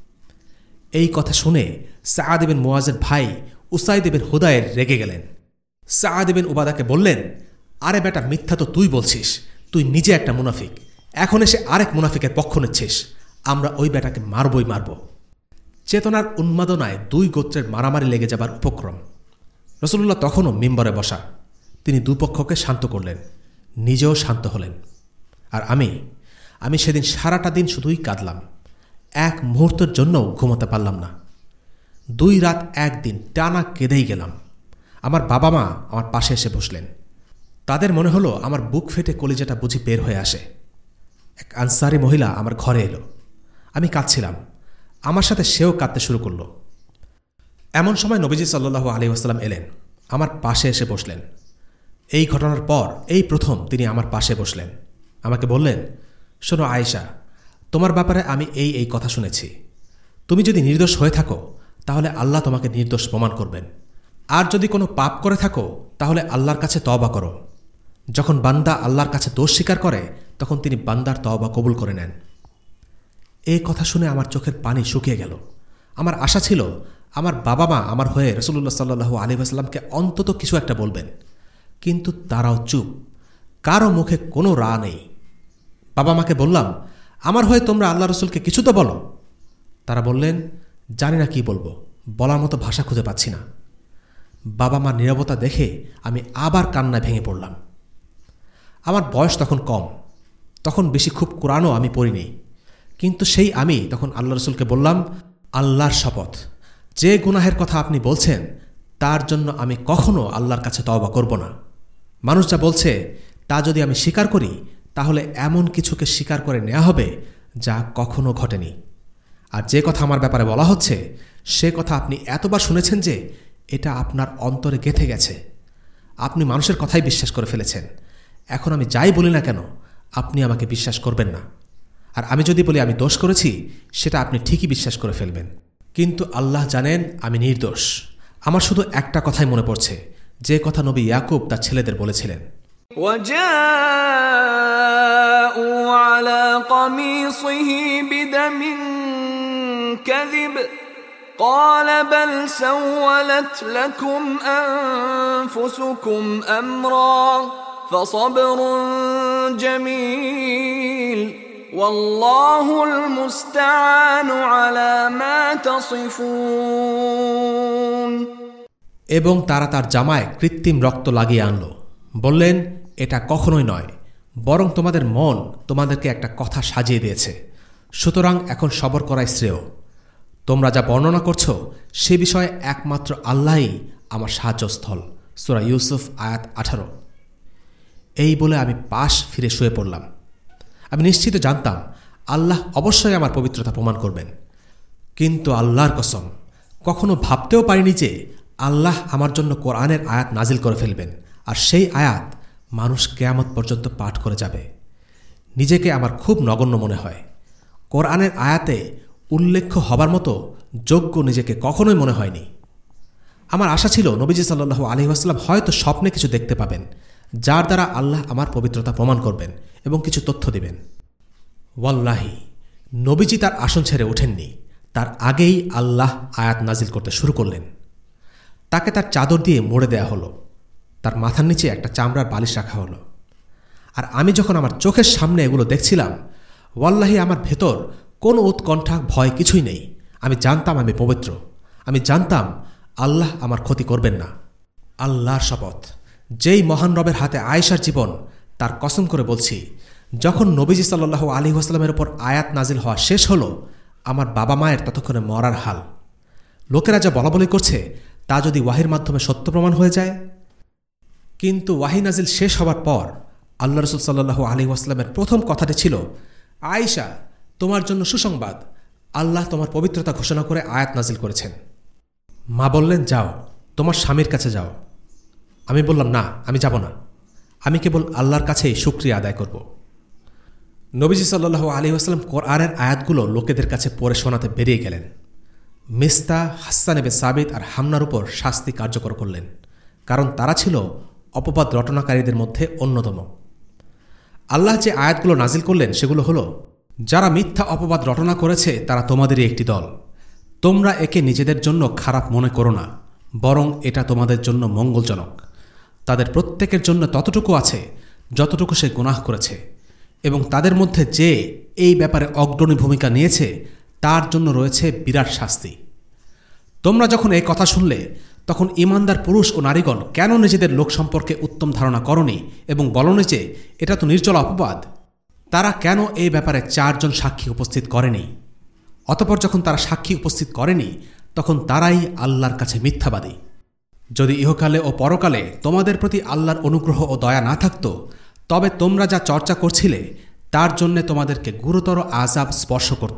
এই কথা শুনে সাআদ ইবনে মুআজের ভাই উসাইদ ইবনে হুদায়ের রেগে গেলেন। সাআদ ইবনে উবাদাকে বললেন, আরে বেটা, মিথ্যা তো তুই বলছিস, তুই নিজে একটা মুনাফিক, এখন এসে আরেক মুনাফিকের পক্ষ নিচ্ছিস। আমরা ওই বেটাকে মারবই মারব। চেতনার উন্মাদনায় দুই গোত্রের মারামারি লেগে যাবার উপক্রম। রাসূলুল্লাহ তখনও মিম্বরে বসা। তিনি দুপক্ষকে শান্ত করলেন, নিজেও শান্ত হলেন। আর আমি সেদিন সারাটা দিন শুধুই কাঁদলাম। এক মুহূর্তের জন্যও ঘুমোতে পারলাম না। 2 রাত 1 দিন টানা কেঁদেই গেলাম। আমার বাবা মা আমার পাশে এসে বসলেন। তাদের মনে হলো আমার বুক ফেটে কলিজাটা বুঝি বের হয়ে আসে। এক আনসারি মহিলা আমার ঘরে এলো। আমি কাঁদছিলাম, আমার সাথে সেও কাঁদতে শুরু করল। এমন সময় নবীজি সাল্লাল্লাহু আলাইহি ওয়াসাল্লাম এলেন, আমার পাশে এসে বসলেন। এই ঘটনার পর এই প্রথম তিনি আমার পাশে বসলেন। আমাকে বললেন, শোনো আয়েশা, তোমার ব্যাপারে আমি এই কথা শুনেছি। তুমি যদি নির্দোষ হয়ে থাকো তাহলে আল্লাহ তোমাকে নির্দোষ প্রমাণ করবেন, আর যদি কোনো পাপ করে থাকো তাহলে আল্লাহর কাছে তওবা করো। যখন বান্দা আল্লাহর কাছে দোষ স্বীকার করে তখন তিনি বান্দার তওবা কবুল করে নেন। এই কথা শুনে আমার চোখের পানি শুকিয়ে গেল। আমার আশা ছিল আমার বাবা মা আমার হয়ে রাসূলুল্লাহ সাল্লাল্লাহু আলাইহি ওয়াসাল্লামকে অন্তত কিছু একটা বলবেন, কিন্তু তারাও চুপ, কারো মুখে কোনো রা নেই। বাবা মাকে বললাম, আমার হয়ে তোমরা আল্লাহ রসুলকে কিছু তো বলো। তারা বললেন, জানি না কি বলবো, বলার মতো ভাষা খুঁজে পাচ্ছি না। বাবা মার নীরবতা দেখে আমি আবার কান্নায় ভেঙে পড়লাম। আমার বয়স তখন কম, তখন বেশি খুব কোরআনও আমি পড়িনি, কিন্তু সেই আমি তখন আল্লাহ রসুলকে বললাম, আল্লাহর শপথ, যে গুনাহের কথা আপনি বলছেন তার জন্য আমি কখনো আল্লাহর কাছে তওবা করব না। মানুষ যা বলছে তা যদি আমি স্বীকার করি, তাহলে এমন কিছুকে স্বীকার করে নেওয়া হবে যা কখনো ঘটেনি। আর যে কথা আমার ব্যাপারে বলা হচ্ছে সে কথা আপনি এতবার শুনেছেন যে এটা আপনার অন্তরে গেঁথে গেছে। আপনি মানুষের কথাই বিশ্বাস করে ফেলেছেন। এখন আমি যাই বলি না কেন আপনি আমাকে বিশ্বাস করবেন না, আর আমি যদি বলি আমি দোষ করেছি সেটা আপনি ঠিকই বিশ্বাস করে ফেলবেন। কিন্তু আল্লাহ জানেন আমি নির্দোষ। আমার শুধু একটা কথাই মনে পড়ছে, যে কথা নবী ইয়াকুব তার ছেলেদের বলেছিলেন, وَجَاءُوا عَلَى قَمِيصِهِ بِدَمٍ كَذِبٍ قَالَ بَلْ سَوَّلَتْ لَكُمْ أَنفُسُكُمْ أَمْرًا فَصَبْرٌ جَمِيلٌ وَاللَّهُ الْمُسْتَعَانُ عَلَى مَا تَصِفُونَ। এবং তারা তার জামায় কৃত্রিম রক্ত লাগিয়ে আনল, বললেন, এটা কখনোই নয়, বরং তোমাদের মন তোমাদেরকে একটা কথা সাজিয়ে দিয়েছে, সুতরাং এখন সবর করাই শ্রেয়। তোমরা যা বর্ণনা করছ সে বিষয়ে একমাত্র আল্লাহই আমার সাহায্যস্থল। সূরা ইউসুফ আয়াত 18। এই বলে আমি পাশ ফিরে শুয়ে পড়লাম। আমি নিশ্চিত জানতাম আল্লাহ অবশ্যই আমার পবিত্রতা প্রমাণ করবেন, কিন্তু আল্লাহর কসম কখনো ভাবতেও পারিনি যে আল্লাহ আমার জন্য কোরআনের আয়াত নাজিল করে ফেলবেন, আর সেই আয়াত মানুষ কিয়ামত পর্যন্ত পাঠ করে যাবে। নিজেকে আমার খুব নগণ্য মনে হয়। কোরআনের আয়াতে উল্লেখ্য হবার মতো যোগ্য নিজেকে কখনোই মনে হয়নি। আমার আশা ছিল নবীজি সাল্লাল্লাহু আলাইহি ওয়াসাল্লাম হয়তো স্বপ্নে কিছু দেখতে পাবেন, যার দ্বারা আল্লাহ আমার পবিত্রতা প্রমাণ করবেন এবং কিছু তথ্য দিবেন। ওয়াল্লাহি, নবীজি তার আসন ছেড়ে ওঠেননি, তার আগেই আল্লাহ আয়াত নাজিল করতে শুরু করলেন। তাকে তার চাদর দিয়ে মুড়ে দেয়া হলো, তার মাথার নিচে একটা চামড়ার বালিশ রাখা হলো। আর আমি যখন আমার চোখের সামনে এগুলো দেখছিলাম, ওয়াল্লাহি আমার ভেতর কোনো উৎকণ্ঠা ভয় কিছুই নেই। আমি জানতাম আমি পবিত্র, আমি জানতাম আল্লাহ আমার ক্ষতি করবেন না। আল্লাহর শপথ, যেই মহান রবের হাতে আয়েশার জীবন, তার কসম করে বলছি, যখন নবীজি সাল্লাল্লাহু আলাইহি ওয়াসাল্লামের উপর আয়াত নাজিল হওয়া শেষ হলো, আমার বাবা মায়ের ততক্ষণে মরার হাল। লোকেরা যা বলাবলি করছে তা যদি ওয়াহির মাধ্যমে সত্য প্রমাণ হয়ে যায়। কিন্তু ওয়াহি নাজিল শেষ হবার পর আল্লাহ রাসূল সাল্লাল্লাহু আলাইহি ওয়াসাল্লামের প্রথম কথাটি ছিল, আয়েশা, তোমার জন্য সুসংবাদ, আল্লাহ তোমার পবিত্রতা ঘোষণা করে আয়াত নাজিল করেছেন। মা বললেন, যাও, তোমার স্বামীর কাছে যাও। আমি বললাম, না, আমি যাব না, আমি কেবল আল্লাহর কাছেই শুকরিয়া আদায় করব। নবীজি সাল্লাল্লাহু আলাইহি ওয়াসাল্লাম কোরআনের আয়াতগুলো লোকেদের কাছে পড়ে শোনাতে বেরিয়ে গেলেন। মিস্তা, হাসসান ইবনে সাবিত আর হামনার উপর শাস্তি কার্যকর করলেন, কারণ তারা ছিল অপবাদ রটনাকারীদের মধ্যে অন্যতম। আল্লাহ যে আয়াতগুলো নাজিল করলেন সেগুলো হলো, যারা মিথ্যা অপবাদ রটনা করেছে তারা তোমাদেরই একটি দল। তোমরা একে নিজেদের জন্য খারাপ মনে করো না, বরং এটা তোমাদের জন্য মঙ্গলজনক। তাদের প্রত্যেকের জন্য ততটুকু আছে যতটুকু সে গুনাহ করেছে, এবং তাদের মধ্যে যে এই ব্যাপারে অগ্রণী ভূমিকা নিয়েছে তার জন্য রয়েছে বিরাট শাস্তি। তোমরা যখন এই কথা শুনলে তখন ঈমানদার পুরুষ ও নারীগণ কেন নিজেদের লোক সম্পর্কে উত্তম ধারণা করনি এবং বলনি যে এটা তো নির্জল অপবাদ? তারা কেন এই ব্যাপারে 4 জন সাক্ষী উপস্থিত করেনি? অতঃপর যখন তারা সাক্ষী উপস্থিত করেনি তখন তারাই আল্লাহর কাছে মিথ্যাবাদী। যদি ইহকালে ও পরকালে তোমাদের প্রতি আল্লাহর অনুগ্রহ ও দয়া না থাকত, তবে তোমরা যা চর্চা করছিলে তার জন্য তোমাদেরকে গুরুতর আযাব স্পর্শ করত।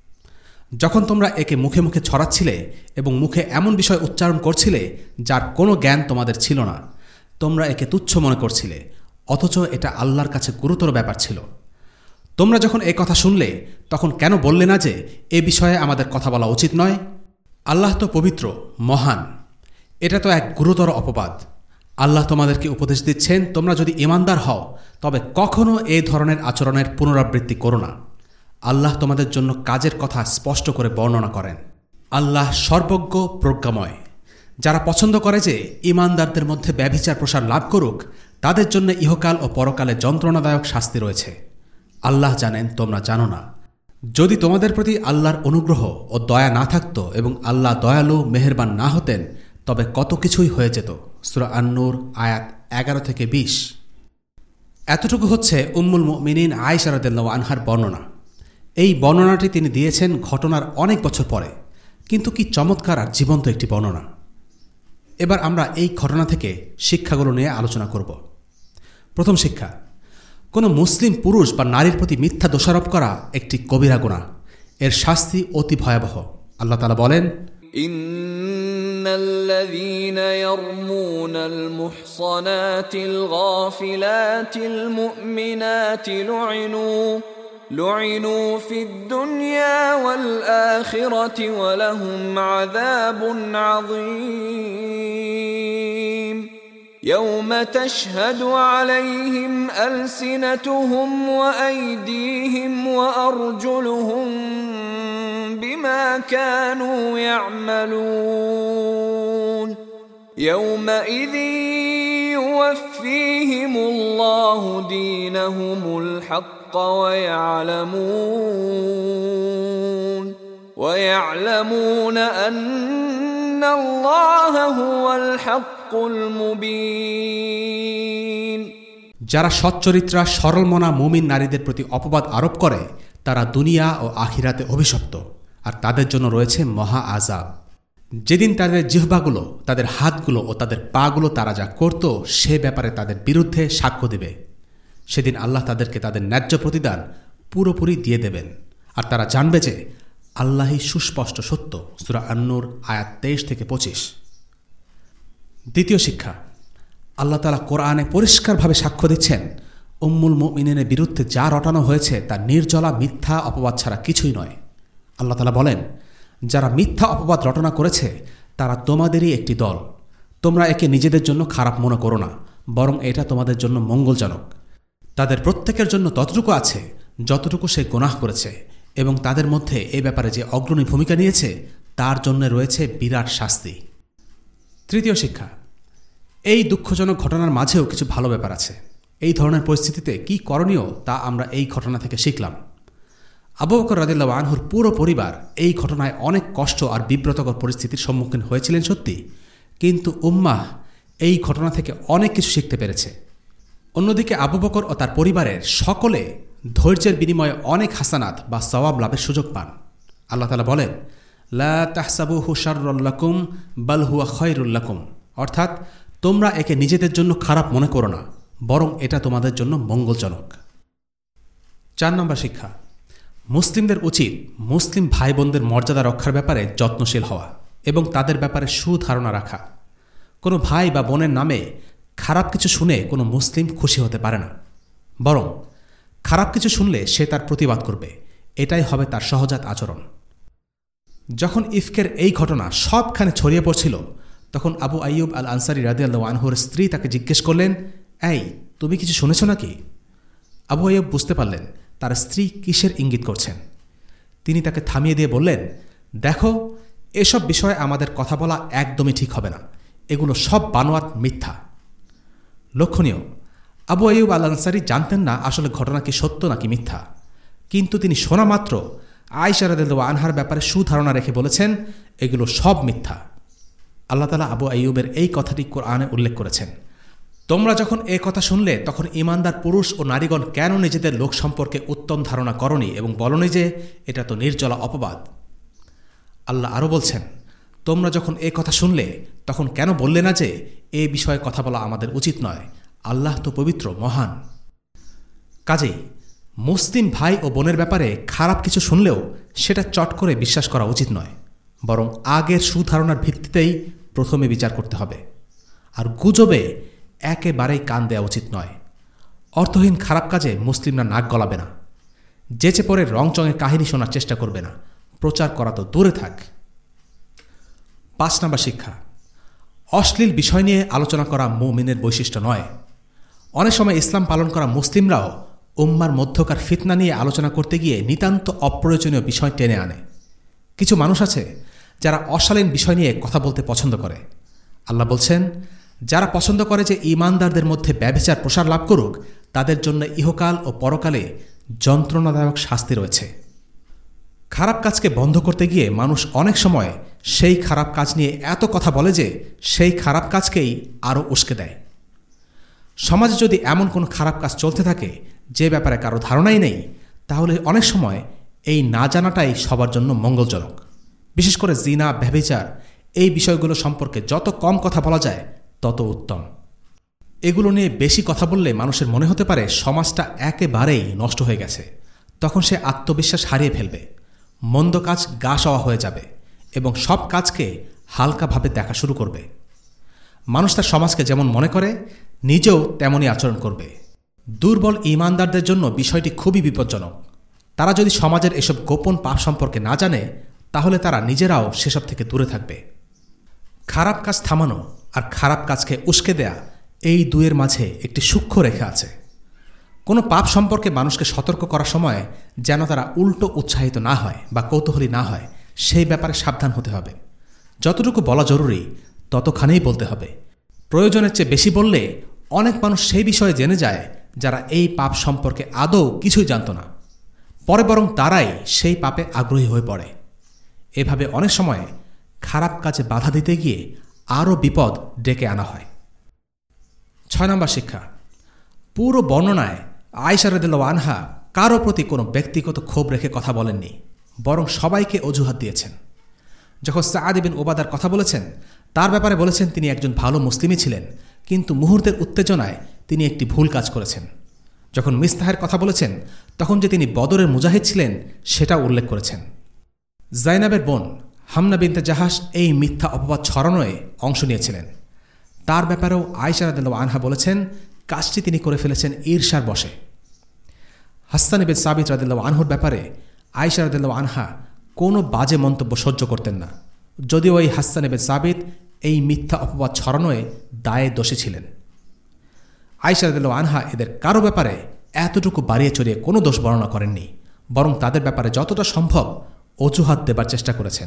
যখন তোমরা একে মুখে মুখে ছড়াচ্ছিলে এবং মুখে এমন বিষয় উচ্চারণ করছিলে যার কোনো জ্ঞান তোমাদের ছিল না, তোমরা একে তুচ্ছ মনে করছিলে, অথচ এটা আল্লাহর কাছে গুরুতর ব্যাপার ছিল। তোমরা যখন এই কথা শুনলে তখন কেন বললে না যে এ বিষয়ে আমাদের কথা বলা উচিত নয়? আল্লাহ তো পবিত্র, মহান, এটা তো এক গুরুতর অপবাদ। আল্লাহ তোমাদেরকে উপদেশ দিচ্ছেন, তোমরা যদি ঈমানদার হও তবে কখনো এই ধরনের আচরণের পুনরাবৃত্তি করো না। আল্লাহ তোমাদের জন্য কাজের কথা স্পষ্ট করে বর্ণনা করেন। আল্লাহ সর্বজ্ঞ প্রজ্ঞাময়। যারা পছন্দ করে যে ঈমানদারদের মধ্যে ব্যভিচার প্রসার লাভ করুক, তাদের জন্য ইহকাল ও পরকালে যন্ত্রণাদায়ক শাস্তি রয়েছে। আল্লাহ জানেন, তোমরা জানো না। যদি তোমাদের প্রতি আল্লাহর অনুগ্রহ ও দয়া না থাকত এবং আল্লাহ দয়ালু মেহেরবান না হতেন, তবে কত কিছুই হয়ে যেত। সূরা আন-নূর আয়াত 11 থেকে 20। এতটুকু হচ্ছে উম্মুল মুমিনিন আয়েশা রাদিয়াল্লাহু আনহার বর্ণনা। এই বর্ণনাটি তিনি দিয়েছেন ঘটনার অনেক বছর পরে, কিন্তু কি চমৎকার আর জীবন্ত একটি বর্ণনা। এবার আমরা এই ঘটনা থেকে শিক্ষাগুলো নিয়ে আলোচনা করব। প্রথম শিক্ষা, কোনো মুসলিম পুরুষ বা নারীর প্রতি মিথ্যা দোষারোপ করা একটি কবিরা গুনাহ। এর শাস্তি অতি ভয়াবহ। আল্লাহ তাআলা বলেন, ইন্নাল্লাযীনা ইয়ারমুনাল মুহসানাতিল গাফিলাতিল মুমিনাতি লুইনু ফিদ দুনিয়া ওয়াল আখিরাতি ওয়া লাহুম আযাবুন আযীম يوم تشهد عليهم ألسنتهم وأيديهم وأرجلهم بما كانوا يعملون يومئذ يوفيهم الله دينهم الحق ويعلمون أن الله هو الحق। যারা সচ্চরিত্রা সরলমনা মুমিন নারীদের প্রতি অপবাদ আরোপ করে, তারা দুনিয়া ও আখিরাতে অভিশপ্ত, আর তাদের জন্য রয়েছে মহা আযাব। যেদিন তাদের জিহ্বাগুলো, তাদের হাতগুলো ও তাদের পাগুলো তারা যা করত সে ব্যাপারে তাদের বিরুদ্ধে সাক্ষ্য দেবে, সেদিন আল্লাহ তাদেরকে তাদের ন্যায্য প্রতিদান পুরোপুরি দিয়ে দেবেন, আর তারা জানবে যে আল্লাহই সুস্পষ্ট সত্য। সূরা আন-নূর আয়াত 23 থেকে 25। দ্বিতীয় শিক্ষা, আল্লাহ তাআলা কোরআনে পরিষ্কারভাবে সাক্ষ্য দিচ্ছেন উম্মুল মুমিনিনের বিরুদ্ধে যা রটানো হয়েছে তা নির্জলা মিথ্যা অপবাদ ছাড়া কিছুই নয়। আল্লাহ তাআলা বলেন, যারা মিথ্যা অপবাদ রটনা করেছে তারা তোমাদেরই একটি দল। তোমরা একে নিজেদের জন্য খারাপ মনে করো না, বরং এটা তোমাদের জন্য মঙ্গলজনক। তাদের প্রত্যেকের জন্য ততটুকু আছে যতটুকু সে গুনাহ করেছে, এবং তাদের মধ্যে এ ব্যাপারে যে অগ্রণী ভূমিকা নিয়েছে তার জন্য রয়েছে বিরাট শাস্তি। তৃতীয় শিক্ষা, এই দুঃখজনক ঘটনার মাঝেও কিছু ভালো ব্যাপার আছে। এই ধরনের পরিস্থিতিতে কি করণীয় তা আমরা এই ঘটনা থেকে শিখলাম। আবু বকর রাদিয়াল্লাহু আনহুর পুরো পরিবার এই ঘটনায় অনেক কষ্ট আর বিব্রতকর পরিস্থিতির সম্মুখীন হয়েছিলেন সত্যি, কিন্তু উম্মাহ এই ঘটনা থেকে অনেক কিছু শিখতে পেরেছে। অন্যদিকে আবু বকর ও তার পরিবারের সকলে ধৈর্যের বিনিময়ে অনেক হাসানাত বা সওয়াব লাভের সুযোগ পান। আল্লাহ তাআলা বলেন, লা তাহসাবুহু শাররাল লাকুম বাল হুয়া খায়রুল লাকুম, অর্থাৎ তোমরা একে নিজেদের জন্য খারাপ মনে করো না, বরং এটা তোমাদের জন্য মঙ্গলজনক। 4 নম্বর শিক্ষা, মুসলিমদের উচিত মুসলিম ভাই বোনদের মর্যাদা রক্ষার ব্যাপারে যত্নশীল হওয়া এবং তাদের ব্যাপারে সুধারণা রাখা। কোনো ভাই বা বোনের নামে খারাপ কিছু শুনে কোনো মুসলিম খুশি হতে পারে না, বরং খারাপ কিছু শুনলে সে তার প্রতিবাদ করবে। এটাই হবে তার সহজাত আচরণ। যখন ইফকের এই ঘটনা সবখানে ছড়িয়ে পড়ছিল, তখন আবু আইয়ুব আল আনসারী রাদিয়াল্লাহু আনহুর স্ত্রী তাকে জিজ্ঞেস করলেন, এই তুমি কিছু শুনেছ নাকি? আবু আইয়ুব বুঝতে পারলেন তার স্ত্রী কিসের ইঙ্গিত করছেন। তিনি তাকে থামিয়ে দিয়ে বললেন, দেখো, এসব বিষয়ে আমাদের কথা বলা একদমই ঠিক হবে না, এগুলো সব বানোয়াট, মিথ্যা। লক্ষণীয়, আবু আইয়ুব আল আনসারী জানতেন না আসলে ঘটনা কি সত্য নাকি মিথ্যা, কিন্তু তিনি শোনা মাত্র আয়েশা রাদিয়াল্লাহু আনহার ব্যাপারে সুধারণা রেখে বলেছেন, এগুলো সব মিথ্যা। আল্লাহ তাআলা আবু আইয়ুবের এই কথাটি কোরআনে উল্লেখ করেছেন, তোমরা যখন এ কথা শুনলে তখন ঈমানদার পুরুষ ও নারীগণ কেন নিজেদের লোক সম্পর্কে উত্তম ধারণা করনি এবং বলনি যে এটা তো নির্জলা অপবাদ। আল্লাহ আরও বলছেন, তোমরা যখন এ কথা শুনলে তখন কেন বললে না যে এ বিষয়ে কথা বলা আমাদের উচিত নয়, আল্লাহ তো পবিত্র, মহান। কাজেই মুসলিম ভাই ও বোনের ব্যাপারে খারাপ কিছু শুনলেও সেটা চট করে বিশ্বাস করা উচিত নয়, বরং আগের সুধারণার ভিত্তিতেই প্রথমে বিচার করতে হবে। আর গুজবে একেবারেই কান দেওয়া উচিত নয়। অর্থহীন খারাপ কাজে মুসলিমরা নাক গলাবে না, যেচে পরে রংচঙে কাহিনী শোনার চেষ্টা করবে না, প্রচার করা তো দূরে থাক। 5 নম্বর শিক্ষা, অশ্লীল বিষয় নিয়ে আলোচনা করা মুমিনের বৈশিষ্ট্য নয়। অনেক সময় ইসলাম পালন করা মুসলিমরাও উম্মার মধ্যকার ফিতনা নিয়ে আলোচনা করতে গিয়ে নিতান্ত অপ্রয়োজনীয় বিষয় টেনে আনে। কিছু মানুষ আছে যারা অশালীন বিষয় নিয়ে কথা বলতে পছন্দ করে। আল্লাহ বলছেন, যারা পছন্দ করে যে ঈমানদারদের মধ্যে ব্যভিচার প্রসার লাভ করুক, তাদের জন্য ইহকাল ও পরকালে যন্ত্রণাদায়ক শাস্তি রয়েছে। খারাপ কাজকে বন্ধ করতে গিয়ে মানুষ অনেক সময় সেই খারাপ কাজ নিয়ে এত কথা বলে যে সেই খারাপ কাজকেই আরও উস্কে দেয়। সমাজে যদি এমন কোনো খারাপ কাজ চলতে থাকে যে ব্যাপারে কারো ধারণাই নেই, তাহলে অনেক সময় এই না জানাটাই সবার জন্য মঙ্গলজনক। বিশেষ করে জিনা, ব্যভিচার এই বিষয়গুলো সম্পর্কে যত কম কথা বলা যায় তত উত্তম। এগুলো নিয়ে বেশি কথা বললে মানুষের মনে হতে পারে সমাজটা একেবারেই নষ্ট হয়ে গেছে। তখন সে আত্মবিশ্বাস হারিয়ে ফেলবে, মন্দ কাজ গা সওয়া হয়ে যাবে এবং সব কাজকে হালকাভাবে দেখা শুরু করবে। মানুষ তার সমাজকে যেমন মনে করে নিজেও তেমনই আচরণ করবে। দুর্বল ঈমানদারদের জন্য বিষয়টি খুবই বিপজ্জনক। তারা যদি সমাজের এসব গোপন পাপ সম্পর্কে না জানে, তাহলে তারা নিজেরাও সেসব থেকে দূরে থাকবে। খারাপ কাজ থামানো আর খারাপ কাজকে উস্কে দেয়া, এই দুয়ের মাঝে একটি সূক্ষ্ম রেখা আছে। কোনো পাপ সম্পর্কে মানুষকে সতর্ক করার সময় যেন তারা উল্টো উৎসাহিত না হয় বা কৌতূহলী না হয়, সেই ব্যাপারে সাবধান হতে হবে। যতটুকু বলা জরুরি ততখানেই বলতে হবে। প্রয়োজনের চেয়ে বেশি বললে অনেক মানুষ সেই বিষয়ে জেনে যায় যারা এই পাপ সম্পর্কে আদৌ কিছুই জানত না। পরে বরং তারাই সেই পাপে আগ্রহী হয়ে পড়ে। এভাবে অনেক সময় খারাপ কাজে বাধা দিতে গিয়ে আরও বিপদ ডেকে আনা হয়। 6 নম্বর শিক্ষা। পুরো বর্ণনায় আয়েশা রাদিয়াল্লাহু আনহা কারো প্রতি কোনো ব্যক্তিগত ক্ষোভ রেখে কথা বলেননি, বরং সবাইকে অজুহাত দিয়েছেন। যখন সাআদ ইবনে উবাদার কথা বলেছেন, তার ব্যাপারে বলেছেন তিনি একজন ভালো মুসলিমই ছিলেন, কিন্তু মুহূর্তের উত্তেজনায় তিনি একটি ভুল কাজ করেছেন। যখন মিস্তাহের কথা বলেছেন, তখন যে তিনি বদরের মুজাহিদ ছিলেন সেটাও উল্লেখ করেছেন। জাইনাবের বোন হামনা বিনতে জাহাশ এই মিথ্যা অপবাদ ছড়ানোয় অংশ নিয়েছিলেন। তার ব্যাপারেও আয়েশা রাদিয়াল্লাহু আনহা বলেছেন কাজটি তিনি করে ফেলেছেন ঈর্ষার বশে। হাসান ইবনে সাবিত রাদিয়াল্লাহু আনহুর ব্যাপারে আয়েশা রাদিয়াল্লাহু আনহা কোনো বাজে মন্তব্য সহ্য করতেন না, যদিও এই হাসান ইবনে সাবিত এই মিথ্যা অপবাদ ছড়ানোয় দায়ে দোষী ছিলেন। আয়েশা রাদিয়াল্লাহু আনহা এদের কারো ব্যাপারে এতটুকু বাড়িয়ে চড়িয়ে কোনো দোষ বর্ণনা করেননি, বরং তাদের ব্যাপারে যতটা সম্ভব অজুহাত দেবার চেষ্টা করেছেন।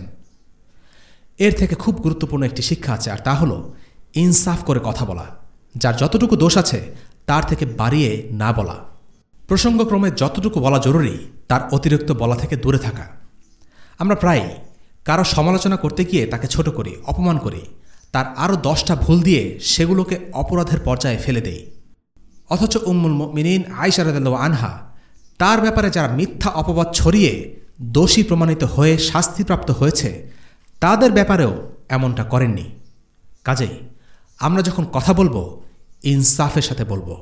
এর থেকে খুব গুরুত্বপূর্ণ একটি শিক্ষা আছে, আর তা হলো ইনসাফ করে কথা বলা। যার যতটুকু দোষ আছে তার থেকে বাড়িয়ে না বলা। প্রসঙ্গক্রমে যতটুকু বলা জরুরি তার অতিরিক্ত বলা থেকে দূরে থাকা। আমরা প্রায়ই কারো সমালোচনা করতে গিয়ে তাকে ছোট করি, অপমান করি, তার আরও 10টা ভুল দিয়ে সেগুলোকে অপরাধের পর্যায়ে ফেলে দেই। অথচ উম্মুল মুমিনিন আয়েশা রাদিয়াল্লাহু আনহা তার ব্যাপারে যারা মিথ্যা অপবাদ ছড়িয়ে দোষী প্রমাণিত হয়ে শাস্তিপ্রাপ্ত হয়েছে, তাদের ব্যাপারেও এমনটা করেননি। কাজেই আমরা যখন কথা বলবো ইনসাফের সাথে বলবো।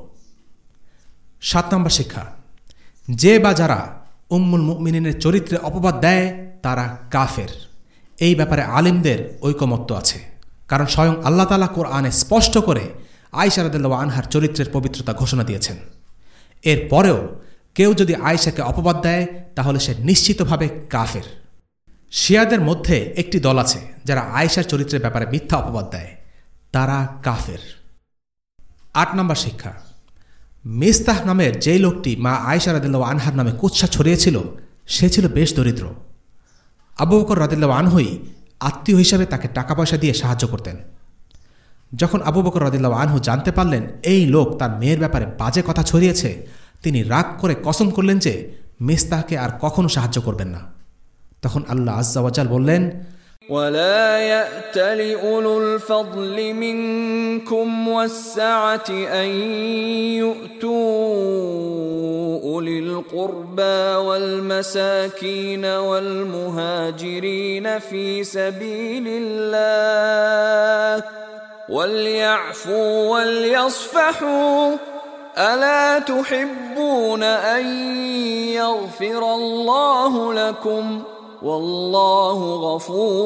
7 নম্বর শিক্ষা। যে বা যারা উম্মুল মুমিনিনের চরিত্রে অপবাদ দেয় তারা কাফের। এই ব্যাপারে আলিমদের ঐকমত্য আছে, কারণ স্বয়ং আল্লাহ তাআলা কোরআনে স্পষ্ট করে আয়েশা রাদিয়াল্লাহু আনহার চরিত্রের পবিত্রতা ঘোষণা দিয়েছেন। এর পরেও কেউ যদি আয়েশাকে অপবাদ দেয় তাহলে সে নিশ্চিতভাবে কাফের। শিয়াদের মধ্যে একটি দল আছে যারা আয়েশার চরিত্রের ব্যাপারে মিথ্যা অপবাদ দেয়, তারা কাফের। 8 নম্বর শিক্ষা। মিস্তাহ নামের যেই লোকটি মা আয়েশা রাদিয়াল্লাহু আনহার নামে কুৎসা ছড়িয়েছিল সে ছিল বেশ দরিদ্র। আবু বকর রাদিয়াল্লাহু আনহুই আত্মীয় হিসাবে তাকে টাকা পয়সা দিয়ে সাহায্য করতেন। যখন আবু বকর রাদিয়াল্লাহু আনহু জানতে পারলেন এই লোক তার মেয়ের ব্যাপারে বাজে কথা ছড়িয়েছে, তিনি রাগ করে কসম করলেন যে মিস্তাহকে আর কখনো সাহায্য করবেন না। তখন আল্লাহ আজ্জা ওয়া জাল বললেন, ولا يأتل أولو الفضل منكم والسعة أن يؤتوا أولي القربى والمساكين والمهاجرين في سبيل الله وليعفوا وليصفحوا ألا تحبون أن يغفر الله لكم والله غفور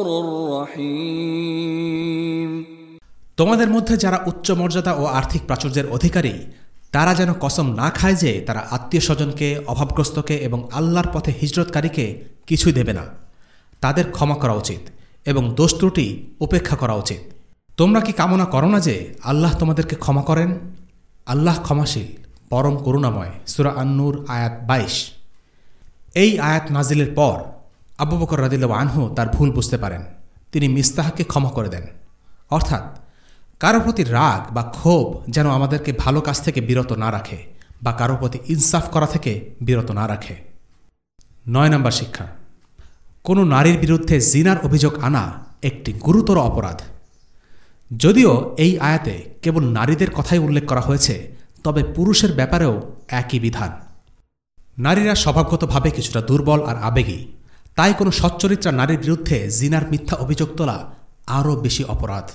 رحيم। তোমাদের মধ্যে যারা উচ্চ মর্যাদা ও আর্থিক প্রাচুর্যের অধিকারী তারা যেন কসম না খায় যে তারা আত্মীয় স্বজনকে, অভাবগ্রস্তকে এবং আল্লাহর পথে হিজরতকারীকে কিছুই দেবে না। তাদের ক্ষমা করা উচিত এবং দোষ ত্রুটি উপেক্ষা করা উচিত। তোমরা কি কামনা করো না যে আল্লাহ তোমাদেরকে ক্ষমা করেন? আল্লাহ ক্ষমাশীল, পরম করুণাময়। সূরা আন-নূর আয়াত 22। এই আয়াত নাজিলের পর আবু বকর রাদিয়াল্লাহু আনহু তার ভুল বুঝতে পারেন। তিনি মিস্তাহকে ক্ষমা করে দেন। অর্থাৎ কারো প্রতি রাগ বা ক্ষোভ যেন আমাদেরকে ভালো কাজ থেকে বিরত না রাখে বা কারো প্রতি ইনসাফ করা থেকে বিরত না রাখে। 9 নম্বর শিক্ষা, কোনো নারীর বিরুদ্ধে জিনার অভিযোগ আনা একটি গুরুতর অপরাধ। যদিও এই আয়াতে কেবল নারীদের কথাই উল্লেখ করা হয়েছে, তবে পুরুষের ব্যাপারেও একই বিধান। নারীরা স্বভাবগতভাবে কিছুটা দুর্বল আর আবেগী, তাই কোনো সচ্চরিত্রা নারীর বিরুদ্ধে জিনার মিথ্যা অভিযোগ তোলা আরও বেশি অপরাধ।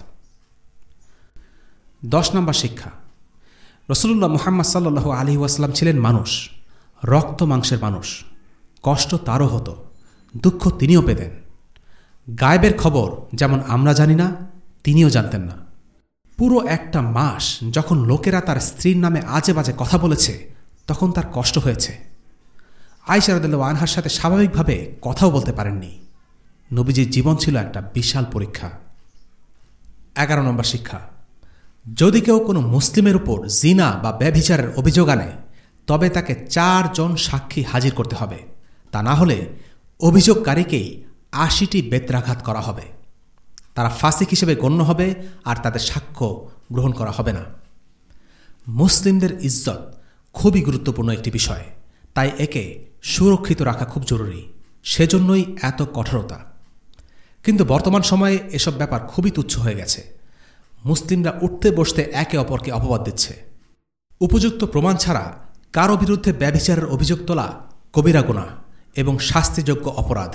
10 নম্বর শিক্ষা, রাসূলুল্লাহ মুহাম্মদ সাল্লাল্লাহু আলাইহি ওয়াসাল্লাম ছিলেন মানুষ, রক্ত মাংসের মানুষ। কষ্ট তারও হতো, দুঃখ তিনিও পেতেন। গায়েবের খবর যেমন আমরা জানি না, তিনিও জানতেন না। পুরো একটা মাস যখন লোকেরা তার স্ত্রীর নামে আজে বাজে কথা বলেছে, তখন তার কষ্ট হয়েছে। আয়েশা রাদিয়াল্লাহু আনহার সাথে স্বাভাবিকভাবে কথাও বলতে পারেননি। নবীজির জীবন ছিল একটা বিশাল পরীক্ষা। 11 নম্বর শিক্ষা, যদি কেউ কোনো মুসলিমের উপর জিনা বা ব্যভিচারের অভিযোগ আনে, তবে তাকে 4 জন সাক্ষী হাজির করতে হবে। তা না হলে অভিযোগকারীকেই 80টি বেত্রাঘাত করা হবে। তারা ফাসিক হিসেবে গণ্য হবে আর তাদের সাক্ষ্য গ্রহণ করা হবে না। মুসলিমদের ইজ্জত খুবই গুরুত্বপূর্ণ একটি বিষয়, তাই একে সুরক্ষিত রাখা খুব জরুরি। সেজন্যই এত কঠোরতা। কিন্তু বর্তমান সময়ে এসব ব্যাপার খুবই তুচ্ছ হয়ে গেছে। মুসলিমরা উঠতে বসতে একে অপরকে অপবাদ দিচ্ছে। উপযুক্ত প্রমাণ ছাড়া কারো বিরুদ্ধে ব্যভিচারের অভিযোগ তোলা কবিরা গুনাহ এবং শাস্তিযোগ্য অপরাধ।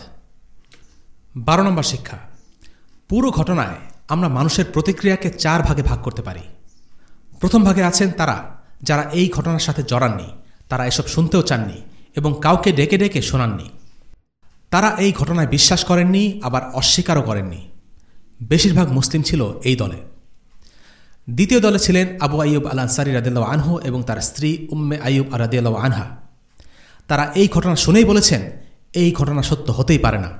12 নম্বর শিক্ষা, পুরো ঘটনায় আমরা মানুষের প্রতিক্রিয়াকে 4 ভাগে ভাগ করতে পারি। প্রথম ভাগে আছেন তারা যারা এই ঘটনার সাথে জড়াননি, তারা এসব শুনতেও চাননি এবং কাউকে ডেকে ডেকে শোনাননি। তারা এই ঘটনায় বিশ্বাস করেননি, আবার অস্বীকারও করেননি। বেশিরভাগ মুসলিম ছিল এই দলে। দ্বিতীয় দলে ছিলেন আবু আইয়ুব আল আনসারী রাদিয়াল্লাহু আনহু এবং তার স্ত্রী উম্মে আইয়ুব রাদিয়াল্লাহু আনহা। তারা এই ঘটনা শুনেই বলেছেন, এই ঘটনা সত্য হতেই পারে না।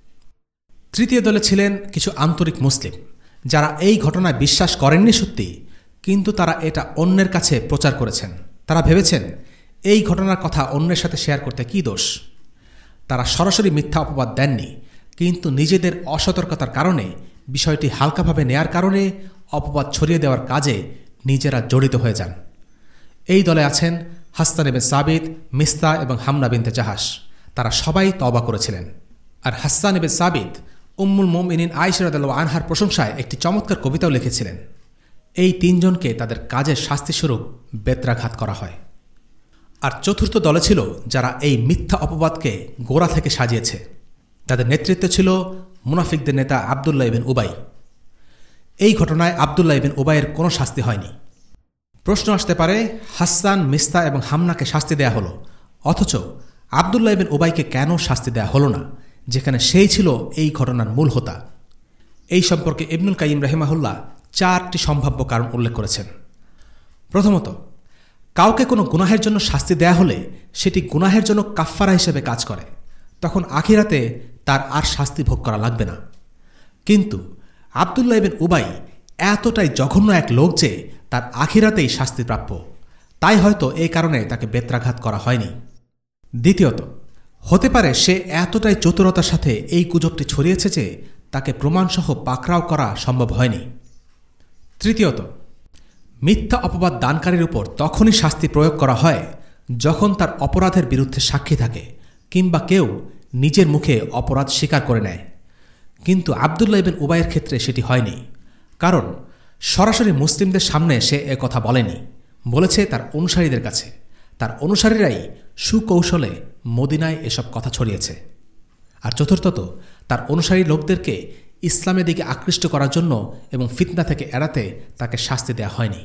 তৃতীয় দলে ছিলেন কিছু আন্তরিক মুসলিম, যারা এই ঘটনায় বিশ্বাস করেননি সত্যি, কিন্তু তারা এটা অন্যের কাছে প্রচার করেছেন। তারা ভেবেছেন এই ঘটনার কথা অন্যের সাথে শেয়ার করতে কী দোষ। তারা সরাসরি মিথ্যা অপবাদ দেননি, কিন্তু নিজেদের অসতর্কতার কারণে, বিষয়টি হালকাভাবে নেয়ার কারণে অপবাদ ছড়িয়ে দেওয়ার কাজে নিজেরা জড়িত হয়ে যান। এই দলে আছেন হাসসান ইবনে সাবিত, মিস্তা এবং হামনা বিনতে জাহাশ। তারা সবাই তওবা করেছিলেন। আর হাসসান ইবনে সাবিত উম্মুল মুমিনিন আয়েশা রাদিয়াল্লাহু আনহার প্রশংসায় একটি চমৎকার কবিতাও লিখেছিলেন। এই 3 জনকে তাদের কাজের শাস্তিস্বরূপ বেত্রাঘাত করা হয়। আর চতুর্থ দলে ছিল যারা এই মিথ্যা অপবাদকে গোড়া থেকে সাজিয়েছে। তাদের নেতৃত্বে ছিল মুনাফিকদের নেতা আবদুল্লাহ ইবনে উবাই। এই ঘটনায় আবদুল্লাহ ইবনে উবাইয়ের কোনো শাস্তি হয়নি। প্রশ্ন আসতে পারে, হাসসান, মিস্তা এবং হামনাকে শাস্তি দেয়া হলো, অথচ আবদুল্লাহ ইবনে উবাইকে কেন শাস্তি দেয়া হলো না, যেখানে সেই ছিল এই ঘটনার মূল হোতা? এই সম্পর্কে ইবনুল কাইয়িম রাহিমাহুল্লাহ 4টি সম্ভাব্য কারণ উল্লেখ করেছেন। প্রথমত, কাউকে কোনো গুনাহের জন্য শাস্তি দেয়া হলে সেটি গুনাহের জন্য কাফফারা হিসেবে কাজ করে। তখন আখিরাতে তার আর শাস্তি ভোগ করা লাগবে না। কিন্তু আবদুল্লাহ ইবনে উবাই এতটাই জঘন্য এক লোক যে তার আখিরাতেই শাস্তি প্রাপ্য, তাই হয়তো এই কারণে তাকে বেত্রাঘাত করা হয়নি। দ্বিতীয়ত, হতে পারে সে এতটাই চতুরতার সাথে এই গুজবটি ছড়িয়েছে যে তাকে প্রমাণসহ পাকড়াও করা সম্ভব হয়নি। তৃতীয়ত, মিথ্যা অপবাদ দানকারীর উপর তখনই শাস্তি প্রয়োগ করা হয় যখন তার অপরাধের বিরুদ্ধে সাক্ষী থাকে কিংবা কেউ নিজের মুখে অপরাধ স্বীকার করে নেয়। কিন্তু আবদুল্লাহ ইবনে উবাইয়ের ক্ষেত্রে সেটি হয়নি, কারণ সরাসরি মুসলিমদের সামনে সে কথা বলেনি, বলেছে তার অনুসারীদের কাছে। তার অনুসারীরাই সুকৌশলে মদিনায় এসব কথা ছড়িয়েছে। আর চতুর্থত, তার অনুসারী লোকদেরকে ইসলামের দিকে আকৃষ্ট করার জন্য এবং ফিতনা থেকে এড়াতে তাকে শাস্তি দেয়া হয়নি।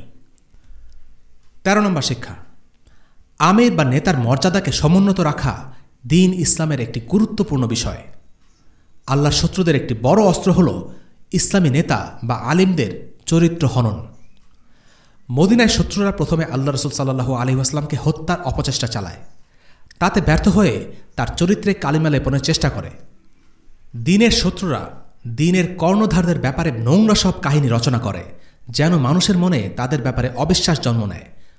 13 নম্বর শিক্ষা, আমির বা নেতার মর্যাদাকে সমুন্নত রাখা দ্বীন ইসলামের একটি গুরুত্বপূর্ণ বিষয়। আল্লাহর শত্রুদের একটি বড় অস্ত্র হল ইসলামী নেতা বা আলিমদের চরিত্র হনন। মদিনায় শত্রুরা প্রথমে আল্লাহ রাসূল সাল্লাল্লাহু আলাইহি ওয়াসাল্লামকে হত্যার অপচেষ্টা চালায়। তাতে ব্যর্থ হয়ে তার চরিত্রে কালিমা লেপনের চেষ্টা করে। দ্বীনের শত্রুরা দ্বীনের কর্ণধারদের ব্যাপারে নোংরা সব কাহিনী রচনা করে, যেন মানুষের মনে তাদের ব্যাপারে অবিশ্বাস জন্ম নেয়।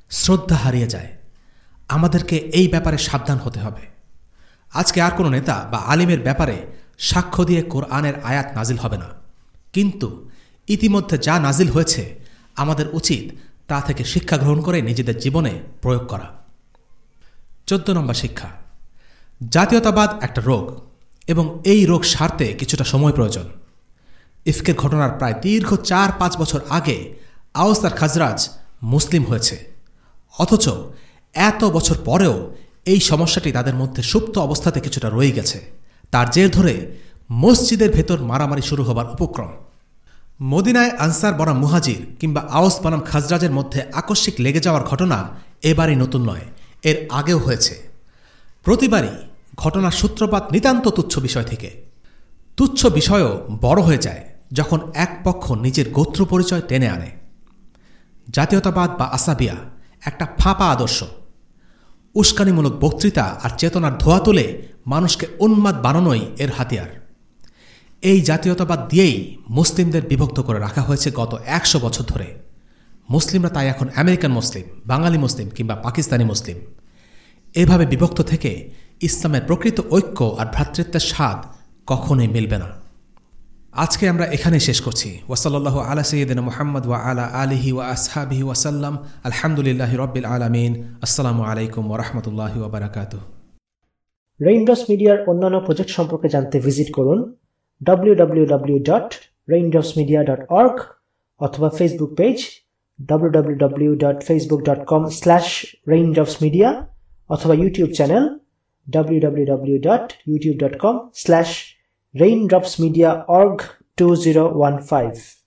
শ্রদ্ধা হারিয়ে যায়। আমাদেরকে এই ব্যাপারে সাবধান হতে হবে। আজকে আর কোনো নেতা বা আলিমের ব্যাপারে সাক্ষ্য দিয়ে কোরআনের আয়াত নাজিল হবে না, কিন্তু ইতিমধ্যে যা নাজিল হয়েছে আমাদের উচিত তা থেকে শিক্ষা গ্রহণ করে নিজেদের জীবনে প্রয়োগ করা। 14 নম্বর শিক্ষা, জাতীয়তাবাদ একটা রোগ এবং এই রোগ সারতে কিছুটা সময় প্রয়োজন। ইফকের ঘটনার প্রায় দীর্ঘ 4-5 বছর আগে আওস আর খাজরাজ মুসলিম হয়েছে, অথচ এত বছর পরেও এই সমস্যাটি তাদের মধ্যে সুপ্ত অবস্থাতে কিছুটা রয়ে গেছে। তার জের ধরে মসজিদের ভেতর মারামারি শুরু হবার উপক্রম। মদিনায় আনসার বনাম মুহাজির কিংবা আওস বনাম খাজরাজের মধ্যে আকস্মিক লেগে যাওয়ার ঘটনা এবারই নতুন নয়, এর আগেও হয়েছে। প্রতিবারই ঘটনার সূত্রপাত নিতান্ত তুচ্ছ বিষয় থেকে। তুচ্ছ বিষয়ও বড় হয়ে যায় যখন এক পক্ষ নিজের গোত্র পরিচয় টেনে আনে। জাতীয়তাবাদ বা আসাবিয়া একটা ফাঁপা আদর্শ। উস্কানিমূলক বক্তৃতা আর চেতনার ধোয়া তুলে মানুষকে উন্মাদ বানানোই এর হাতিয়ার। এই জাতীয়তাবাদ দিয়েই মুসলিমদের বিভক্ত করে রাখা হয়েছে গত 100 বছর ধরে। মুসলিমরা তাই এখন আমেরিকান মুসলিম, বাঙালি মুসলিম কিংবা পাকিস্তানি মুসলিম। এভাবে বিভক্ত থেকে ইসলামের প্রকৃত ঐক্য আর ভ্রাতৃত্বের স্বাদ কখনোই মিলবে না। আজকে আমরা এখানে শেষ করছি। ওয়াসাল্লাল্লাহু আলা সাইয়্যিদিনা মুহাম্মদ ওয়া আলা আলিহি ওয়া আসহাবিহি ওয়া সাল্লাম। আলহামদুলিল্লাহি রাব্বিল আলামিন। আসসালামু আলাইকুম ওয়া রাহমাতুল্লাহি ওয়া বারাকাতুহু। রেইনড্রপস মিডিয়ার অন্যান্য প্রজেক্ট সম্পর্কে জানতে ভিজিট করুন www.raindropsmedia.org অথবা ফেসবুক পেজ www.facebook.com/raindropsmedia অথবা ইউটিউব চ্যানেল www.youtube.com/raindropsmediaorg2015